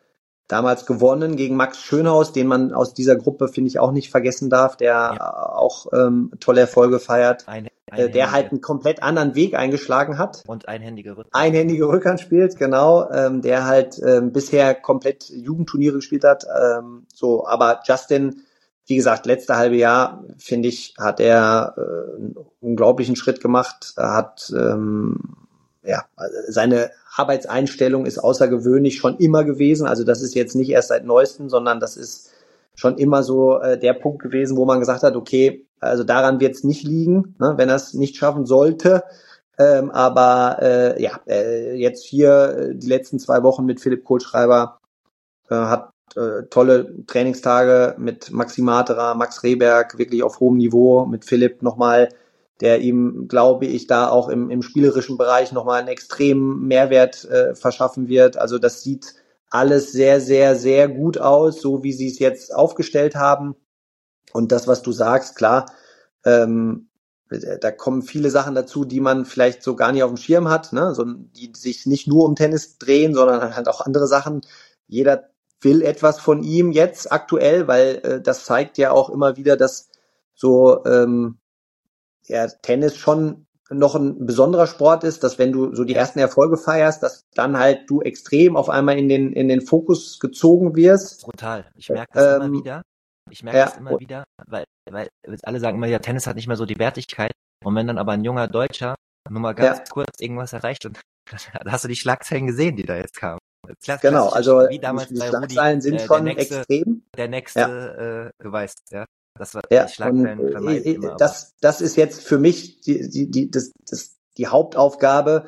damals gewonnen gegen Max Schönhaus, den man aus dieser Gruppe, finde ich, auch nicht vergessen darf, der ja. auch ähm, tolle Erfolge feiert, ein, äh, der halt einen komplett anderen Weg eingeschlagen hat. Und einhändige Rückhand. Einhändige Rückhand spielt, genau, ähm, der halt ähm, bisher komplett Jugendturniere gespielt hat. Ähm, so, aber Justin, wie gesagt, letzte halbe Jahr, finde ich, hat er äh, einen unglaublichen Schritt gemacht, er hat ähm, ja, seine Arbeitseinstellung ist außergewöhnlich schon immer gewesen. Also das ist jetzt nicht erst seit neuestem, sondern das ist schon immer so äh, der Punkt gewesen, wo man gesagt hat, okay, also daran wird es nicht liegen, ne, wenn er es nicht schaffen sollte. Ähm, aber äh, ja, äh, jetzt hier äh, die letzten zwei Wochen mit Philipp Kohlschreiber äh, hat äh, tolle Trainingstage mit Maxi Materer, Max Rehberg, wirklich auf hohem Niveau, mit Philipp nochmal, der ihm, glaube ich, da auch im, im spielerischen Bereich nochmal einen extremen Mehrwert äh, verschaffen wird. Also das sieht alles sehr, sehr, sehr gut aus, so wie sie es jetzt aufgestellt haben. Und das, was du sagst, klar, ähm, da kommen viele Sachen dazu, die man vielleicht so gar nicht auf dem Schirm hat, ne? So, die sich nicht nur um Tennis drehen, sondern halt auch andere Sachen. Jeder will etwas von ihm jetzt aktuell, weil äh, das zeigt ja auch immer wieder, dass so ähm, ja, Tennis schon noch ein besonderer Sport ist, dass wenn du so die ersten Erfolge feierst, dass dann halt du extrem auf einmal in den in den Fokus gezogen wirst. Brutal. Ich merke das Ähm, immer wieder. Ich merke ja. das immer wieder, weil weil alle sagen immer, ja, Tennis hat nicht mehr so die Wertigkeit. Und wenn dann aber ein junger Deutscher nur mal ganz Ja. kurz irgendwas erreicht und da hast du die Schlagzeilen gesehen, die da jetzt kamen. Klass, Genau, also wie damals die bei Schlagzeilen Rudi, sind äh, schon der nächste, extrem. Der nächste Ja. äh, Beweis, ja. Das war Ja, die Schlagzeilen und vermeiden äh, immer. das, das ist jetzt für mich die, die, die, das, das, die Hauptaufgabe,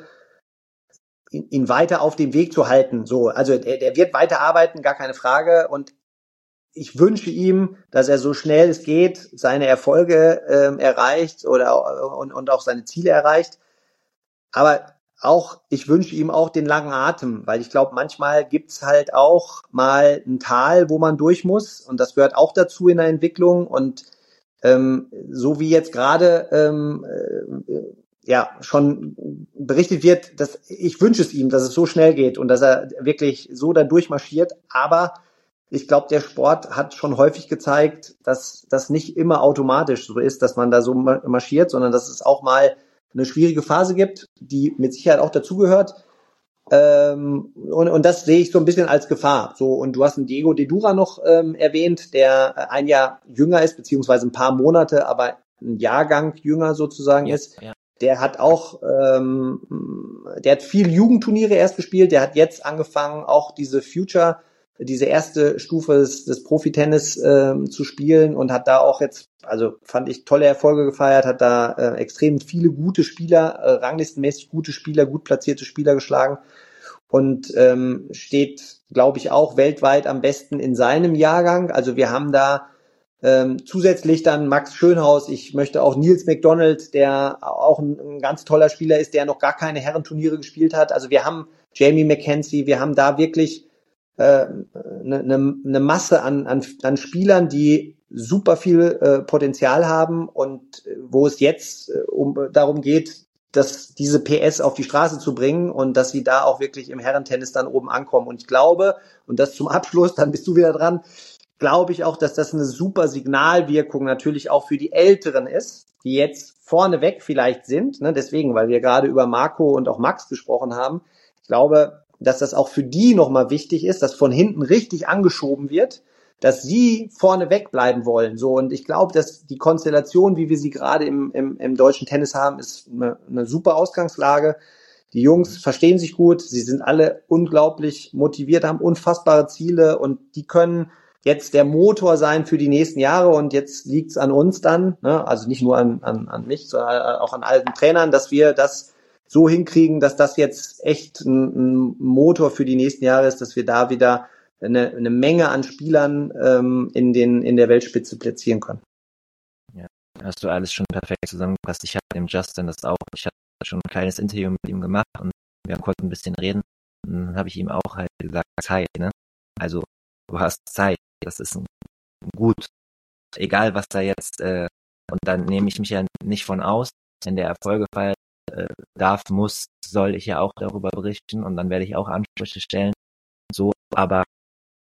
ihn, ihn weiter auf dem Weg zu halten. So, also er, er wird weiter arbeiten, gar keine Frage. Und ich wünsche ihm, dass er so schnell es geht seine Erfolge ähm, erreicht oder und, und auch seine Ziele erreicht. Aber auch, ich wünsche ihm auch den langen Atem, weil ich glaube, manchmal gibt's halt auch mal ein Tal, wo man durch muss, und das gehört auch dazu in der Entwicklung. Und ähm, so wie jetzt gerade ähm, äh, ja schon berichtet wird, dass ich wünsche es ihm, dass es so schnell geht und dass er wirklich so da durchmarschiert. Aber ich glaube, der Sport hat schon häufig gezeigt, dass das nicht immer automatisch so ist, dass man da so marschiert, sondern dass es auch mal eine schwierige Phase gibt, die mit Sicherheit auch dazugehört. Ähm, und, und das sehe ich so ein bisschen als Gefahr. So, und du hast einen Diego de Dura noch ähm, erwähnt, der ein Jahr jünger ist, beziehungsweise ein paar Monate, aber ein Jahrgang jünger sozusagen ja, ist. Ja. Der hat auch, ähm, der hat viel Jugendturniere erst gespielt. Der hat jetzt angefangen, auch diese Future, diese erste Stufe des, des Profi-Tennis ähm, zu spielen, und hat da auch jetzt, also fand ich, tolle Erfolge gefeiert, hat da äh, extrem viele gute Spieler, äh, ranglistenmäßig gute Spieler, gut platzierte Spieler geschlagen und ähm, steht, glaube ich, auch weltweit am besten in seinem Jahrgang. Also wir haben da ähm, zusätzlich dann Max Schönhaus, ich möchte auch Nils McDonald, der auch ein, ein ganz toller Spieler ist, der noch gar keine Herrenturniere gespielt hat. Also wir haben Jamie McKenzie, wir haben da wirklich eine, eine, eine Masse an, an, an Spielern, die super viel äh, Potenzial haben und äh, wo es jetzt äh, um, darum geht, dass diese P S auf die Straße zu bringen und dass sie da auch wirklich im Herrentennis dann oben ankommen. Und ich glaube, und das zum Abschluss, dann bist du wieder dran, glaube ich auch, dass das eine super Signalwirkung natürlich auch für die Älteren ist, die jetzt vorneweg vielleicht sind, ne? Deswegen, weil wir gerade über Marco und auch Max gesprochen haben. Ich glaube, dass das auch für die nochmal wichtig ist, dass von hinten richtig angeschoben wird, dass sie vorne wegbleiben wollen. So, und ich glaube, dass die Konstellation, wie wir sie gerade im, im, im deutschen Tennis haben, ist eine, eine super Ausgangslage. Die Jungs verstehen sich gut, sie sind alle unglaublich motiviert, haben unfassbare Ziele, und die können jetzt der Motor sein für die nächsten Jahre. Und jetzt liegt's an uns dann, ne? Also nicht nur an, an, an mich, sondern auch an allen Trainern, dass wir das so hinkriegen, dass das jetzt echt ein, ein Motor für die nächsten Jahre ist, dass wir da wieder eine, eine Menge an Spielern ähm, in den in der Weltspitze platzieren können. Ja, hast du alles schon perfekt zusammengefasst. Ich hatte dem Justin das auch, ich hatte schon ein kleines Interview mit ihm gemacht und wir haben kurz ein bisschen reden. Und dann habe ich ihm auch halt gesagt, Zeit, ne? Also du hast Zeit, das ist ein, gut, egal was da jetzt, äh, und dann nehme ich mich ja nicht von aus, wenn der Erfolge feiert, darf, muss, soll ich ja auch darüber berichten und dann werde ich auch Ansprüche stellen. So, aber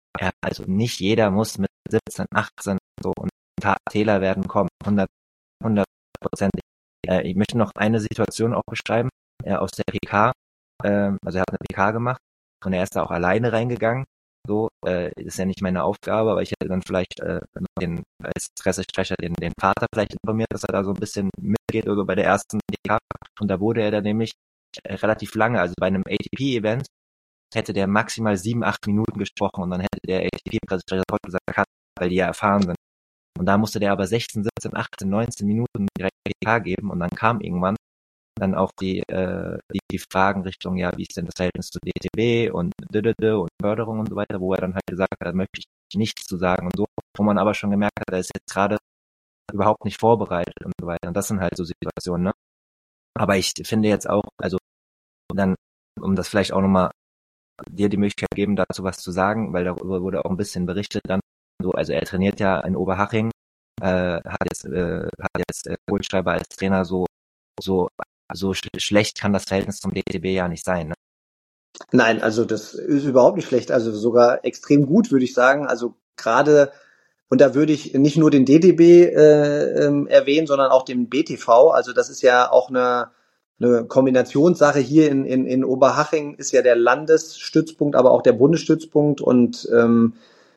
ja, also nicht jeder muss mit siebzehn, achtzehn so und Täler werden kommen, hundert Prozent. Äh, ich möchte noch eine Situation auch beschreiben, äh, aus der P K, äh, also er hat eine P K gemacht und er ist da auch alleine reingegangen. So, äh, ist ja nicht meine Aufgabe, aber ich hätte dann vielleicht äh, den, als Pressesprecher den, den Vater vielleicht informiert, dass er da so ein bisschen mitgeht oder so bei der ersten P K. Und da wurde er dann nämlich äh, relativ lange, also bei einem A T P-Event hätte der maximal sieben, acht Minuten gesprochen und dann hätte der A T P-Pressesprecher sofort gesagt, Cut, weil die ja erfahren sind. Und da musste der aber sechzehn, siebzehn, achtzehn, neunzehn Minuten direkt P K geben und dann kam irgendwann dann auch die, äh, die, die Fragen Richtung, ja, wie ist denn das Verhältnis zu D T B und d -d -d und Förderung und so weiter, wo er dann halt gesagt hat, da möchte ich nichts zu sagen und so, wo man aber schon gemerkt hat, er ist jetzt gerade überhaupt nicht vorbereitet und so weiter. Und das sind halt so Situationen, ne? Aber ich finde jetzt auch, also dann, um das vielleicht auch nochmal dir die Möglichkeit geben, dazu was zu sagen, weil darüber wurde auch ein bisschen berichtet dann, so, also er trainiert ja in Oberhaching, äh, hat jetzt, äh, hat jetzt äh, Kohlschreiber als Trainer so, so so sch schlecht kann das Verhältnis zum D T B ja nicht sein, ne? Nein, also das ist überhaupt nicht schlecht, also sogar extrem gut, würde ich sagen. Also gerade, und da würde ich nicht nur den D T B äh, ähm, erwähnen, sondern auch den B T V. Also das ist ja auch eine, eine Kombinationssache hier in, in, in Oberhaching, ist ja der Landesstützpunkt, aber auch der Bundesstützpunkt und ähm,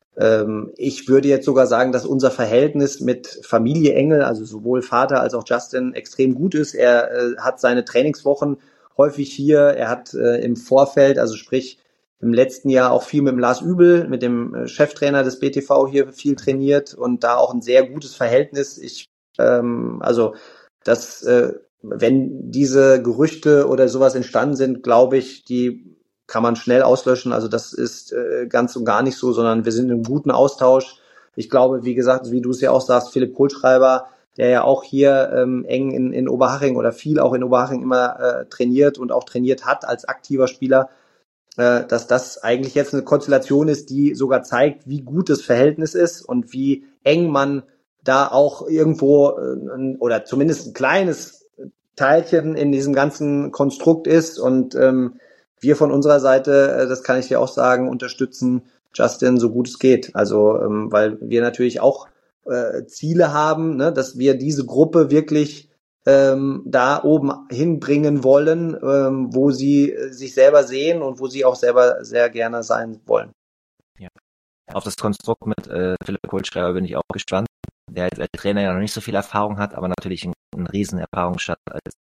ich würde jetzt sogar sagen, dass unser Verhältnis mit Familie Engel, also sowohl Vater als auch Justin, extrem gut ist. Er äh, hat seine Trainingswochen häufig hier. Er hat äh, im Vorfeld, also sprich im letzten Jahr auch viel mit dem Lars Übel, mit dem äh, Cheftrainer des B T V hier viel trainiert und da auch ein sehr gutes Verhältnis. Ich, ähm, also das, äh, wenn diese Gerüchte oder sowas entstanden sind, glaube ich, die kann man schnell auslöschen. Also das ist äh, ganz und gar nicht so, sondern wir sind im guten Austausch. Ich glaube, wie gesagt, wie du es ja auch sagst, Philipp Kohlschreiber, der ja auch hier ähm, eng in, in Oberhaching oder viel auch in Oberhaching immer äh, trainiert und auch trainiert hat als aktiver Spieler, äh, dass das eigentlich jetzt eine Konstellation ist, die sogar zeigt, wie gut das Verhältnis ist und wie eng man da auch irgendwo äh, oder zumindest ein kleines Teilchen in diesem ganzen Konstrukt ist und ähm, wir von unserer Seite, das kann ich dir auch sagen, unterstützen Justin so gut es geht. Also, ähm, weil wir natürlich auch äh, Ziele haben, ne, dass wir diese Gruppe wirklich ähm, da oben hinbringen wollen, ähm, wo sie sich selber sehen und wo sie auch selber sehr gerne sein wollen. Ja. Auf das Konstrukt mit äh, Philipp Kohlschreiber bin ich auch gespannt, der als Trainer ja noch nicht so viel Erfahrung hat, aber natürlich einen, einen riesen Erfahrungsschatz als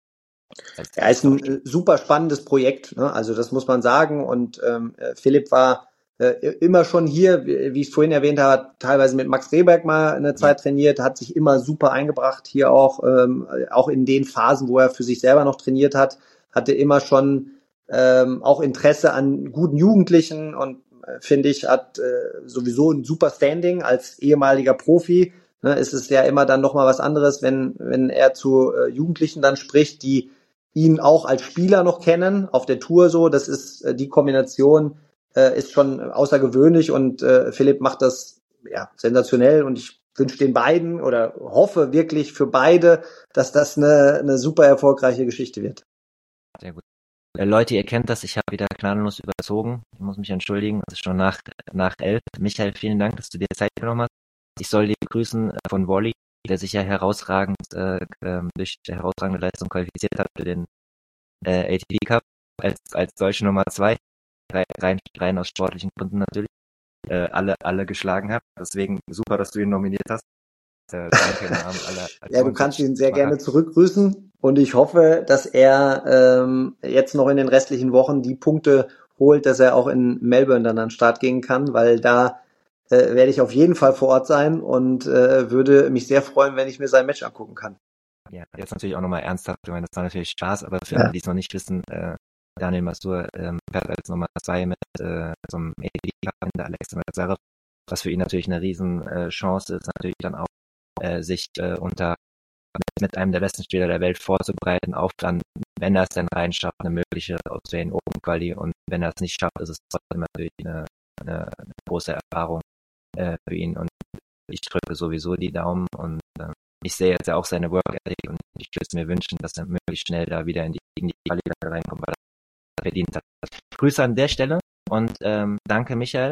Ja, ist ein super spannendes Projekt, ne? Also das muss man sagen. Und ähm, Philipp war äh, immer schon hier, wie, wie ich vorhin erwähnt habe, teilweise mit Max Rehberg mal eine Zeit ja. trainiert, hat sich immer super eingebracht, hier auch, ähm, auch in den Phasen, wo er für sich selber noch trainiert hat, hatte immer schon ähm, auch Interesse an guten Jugendlichen und äh, finde ich, hat äh, sowieso ein super Standing als ehemaliger Profi. Ne, ist es ja immer dann nochmal was anderes, wenn, wenn er zu äh, Jugendlichen dann spricht, die ihn auch als Spieler noch kennen, auf der Tour so, das ist, äh, die Kombination äh, ist schon außergewöhnlich und äh, Philipp macht das ja sensationell und ich wünsche den beiden oder hoffe wirklich für beide, dass das eine, eine super erfolgreiche Geschichte wird. Sehr gut. Äh, Leute, ihr kennt das, ich habe wieder gnadenlos überzogen, ich muss mich entschuldigen, es ist schon nach, nach elf. Michael, vielen Dank, dass du dir Zeit genommen hast. Ich soll dir grüßen von Wally, der sich ja herausragend äh, durch herausragende Leistung qualifiziert hat für den äh, A T P Cup als als solche Nummer zwei, rein, rein aus sportlichen Gründen natürlich, äh, alle alle geschlagen hat. Deswegen super, dass du ihn nominiert hast. Äh, danke im Namen aller. Ja, du kannst ihn sehr gerne zurückgrüßen und ich hoffe, dass er ähm, jetzt noch in den restlichen Wochen die Punkte holt, dass er auch in Melbourne dann an den Start gehen kann, weil da Äh, werde ich auf jeden Fall vor Ort sein und äh, würde mich sehr freuen, wenn ich mir sein Match angucken kann. Ja, jetzt natürlich auch nochmal ernsthaft, ich meine, das war natürlich Spaß, aber für ja. alle, die es noch nicht wissen, äh, Daniel Masur ähm, fährt als Nummer zwei mit äh, zum A T P Cup in der Alexander Zverev, was für ihn natürlich eine riesen äh, Chance ist, natürlich dann auch äh, sich äh, unter mit, mit einem der besten Spieler der Welt vorzubereiten, auf dann, wenn er es dann reinschafft, eine mögliche Australian Open Quali und wenn er es nicht schafft, ist es trotzdem natürlich eine, eine, eine große Erfahrung für ihn und ich drücke sowieso die Daumen und äh, ich sehe jetzt ja auch seine Work Ethic und ich würde mir wünschen, dass er möglichst schnell da wieder in die, in die Quali reinkommt, weil er verdient hat. Grüße an der Stelle und ähm, danke Michael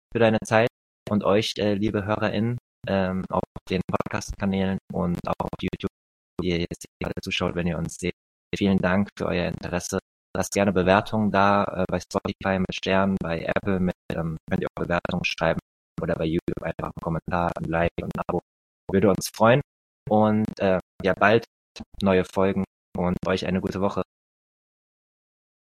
für deine Zeit und euch, äh, liebe HörerInnen, ähm, auf den Podcast-Kanälen und auch auf YouTube, wo ihr jetzt gerade zuschaut, wenn ihr uns seht. Vielen Dank für euer Interesse. Lasst gerne Bewertungen da, äh, bei Spotify mit Sternen, bei Apple mit, ähm, könnt ihr auch Bewertungen schreiben oder bei YouTube einfach einen Kommentar, ein Like und ein Abo. Würde uns freuen und äh, ja, bald neue Folgen und euch eine gute Woche.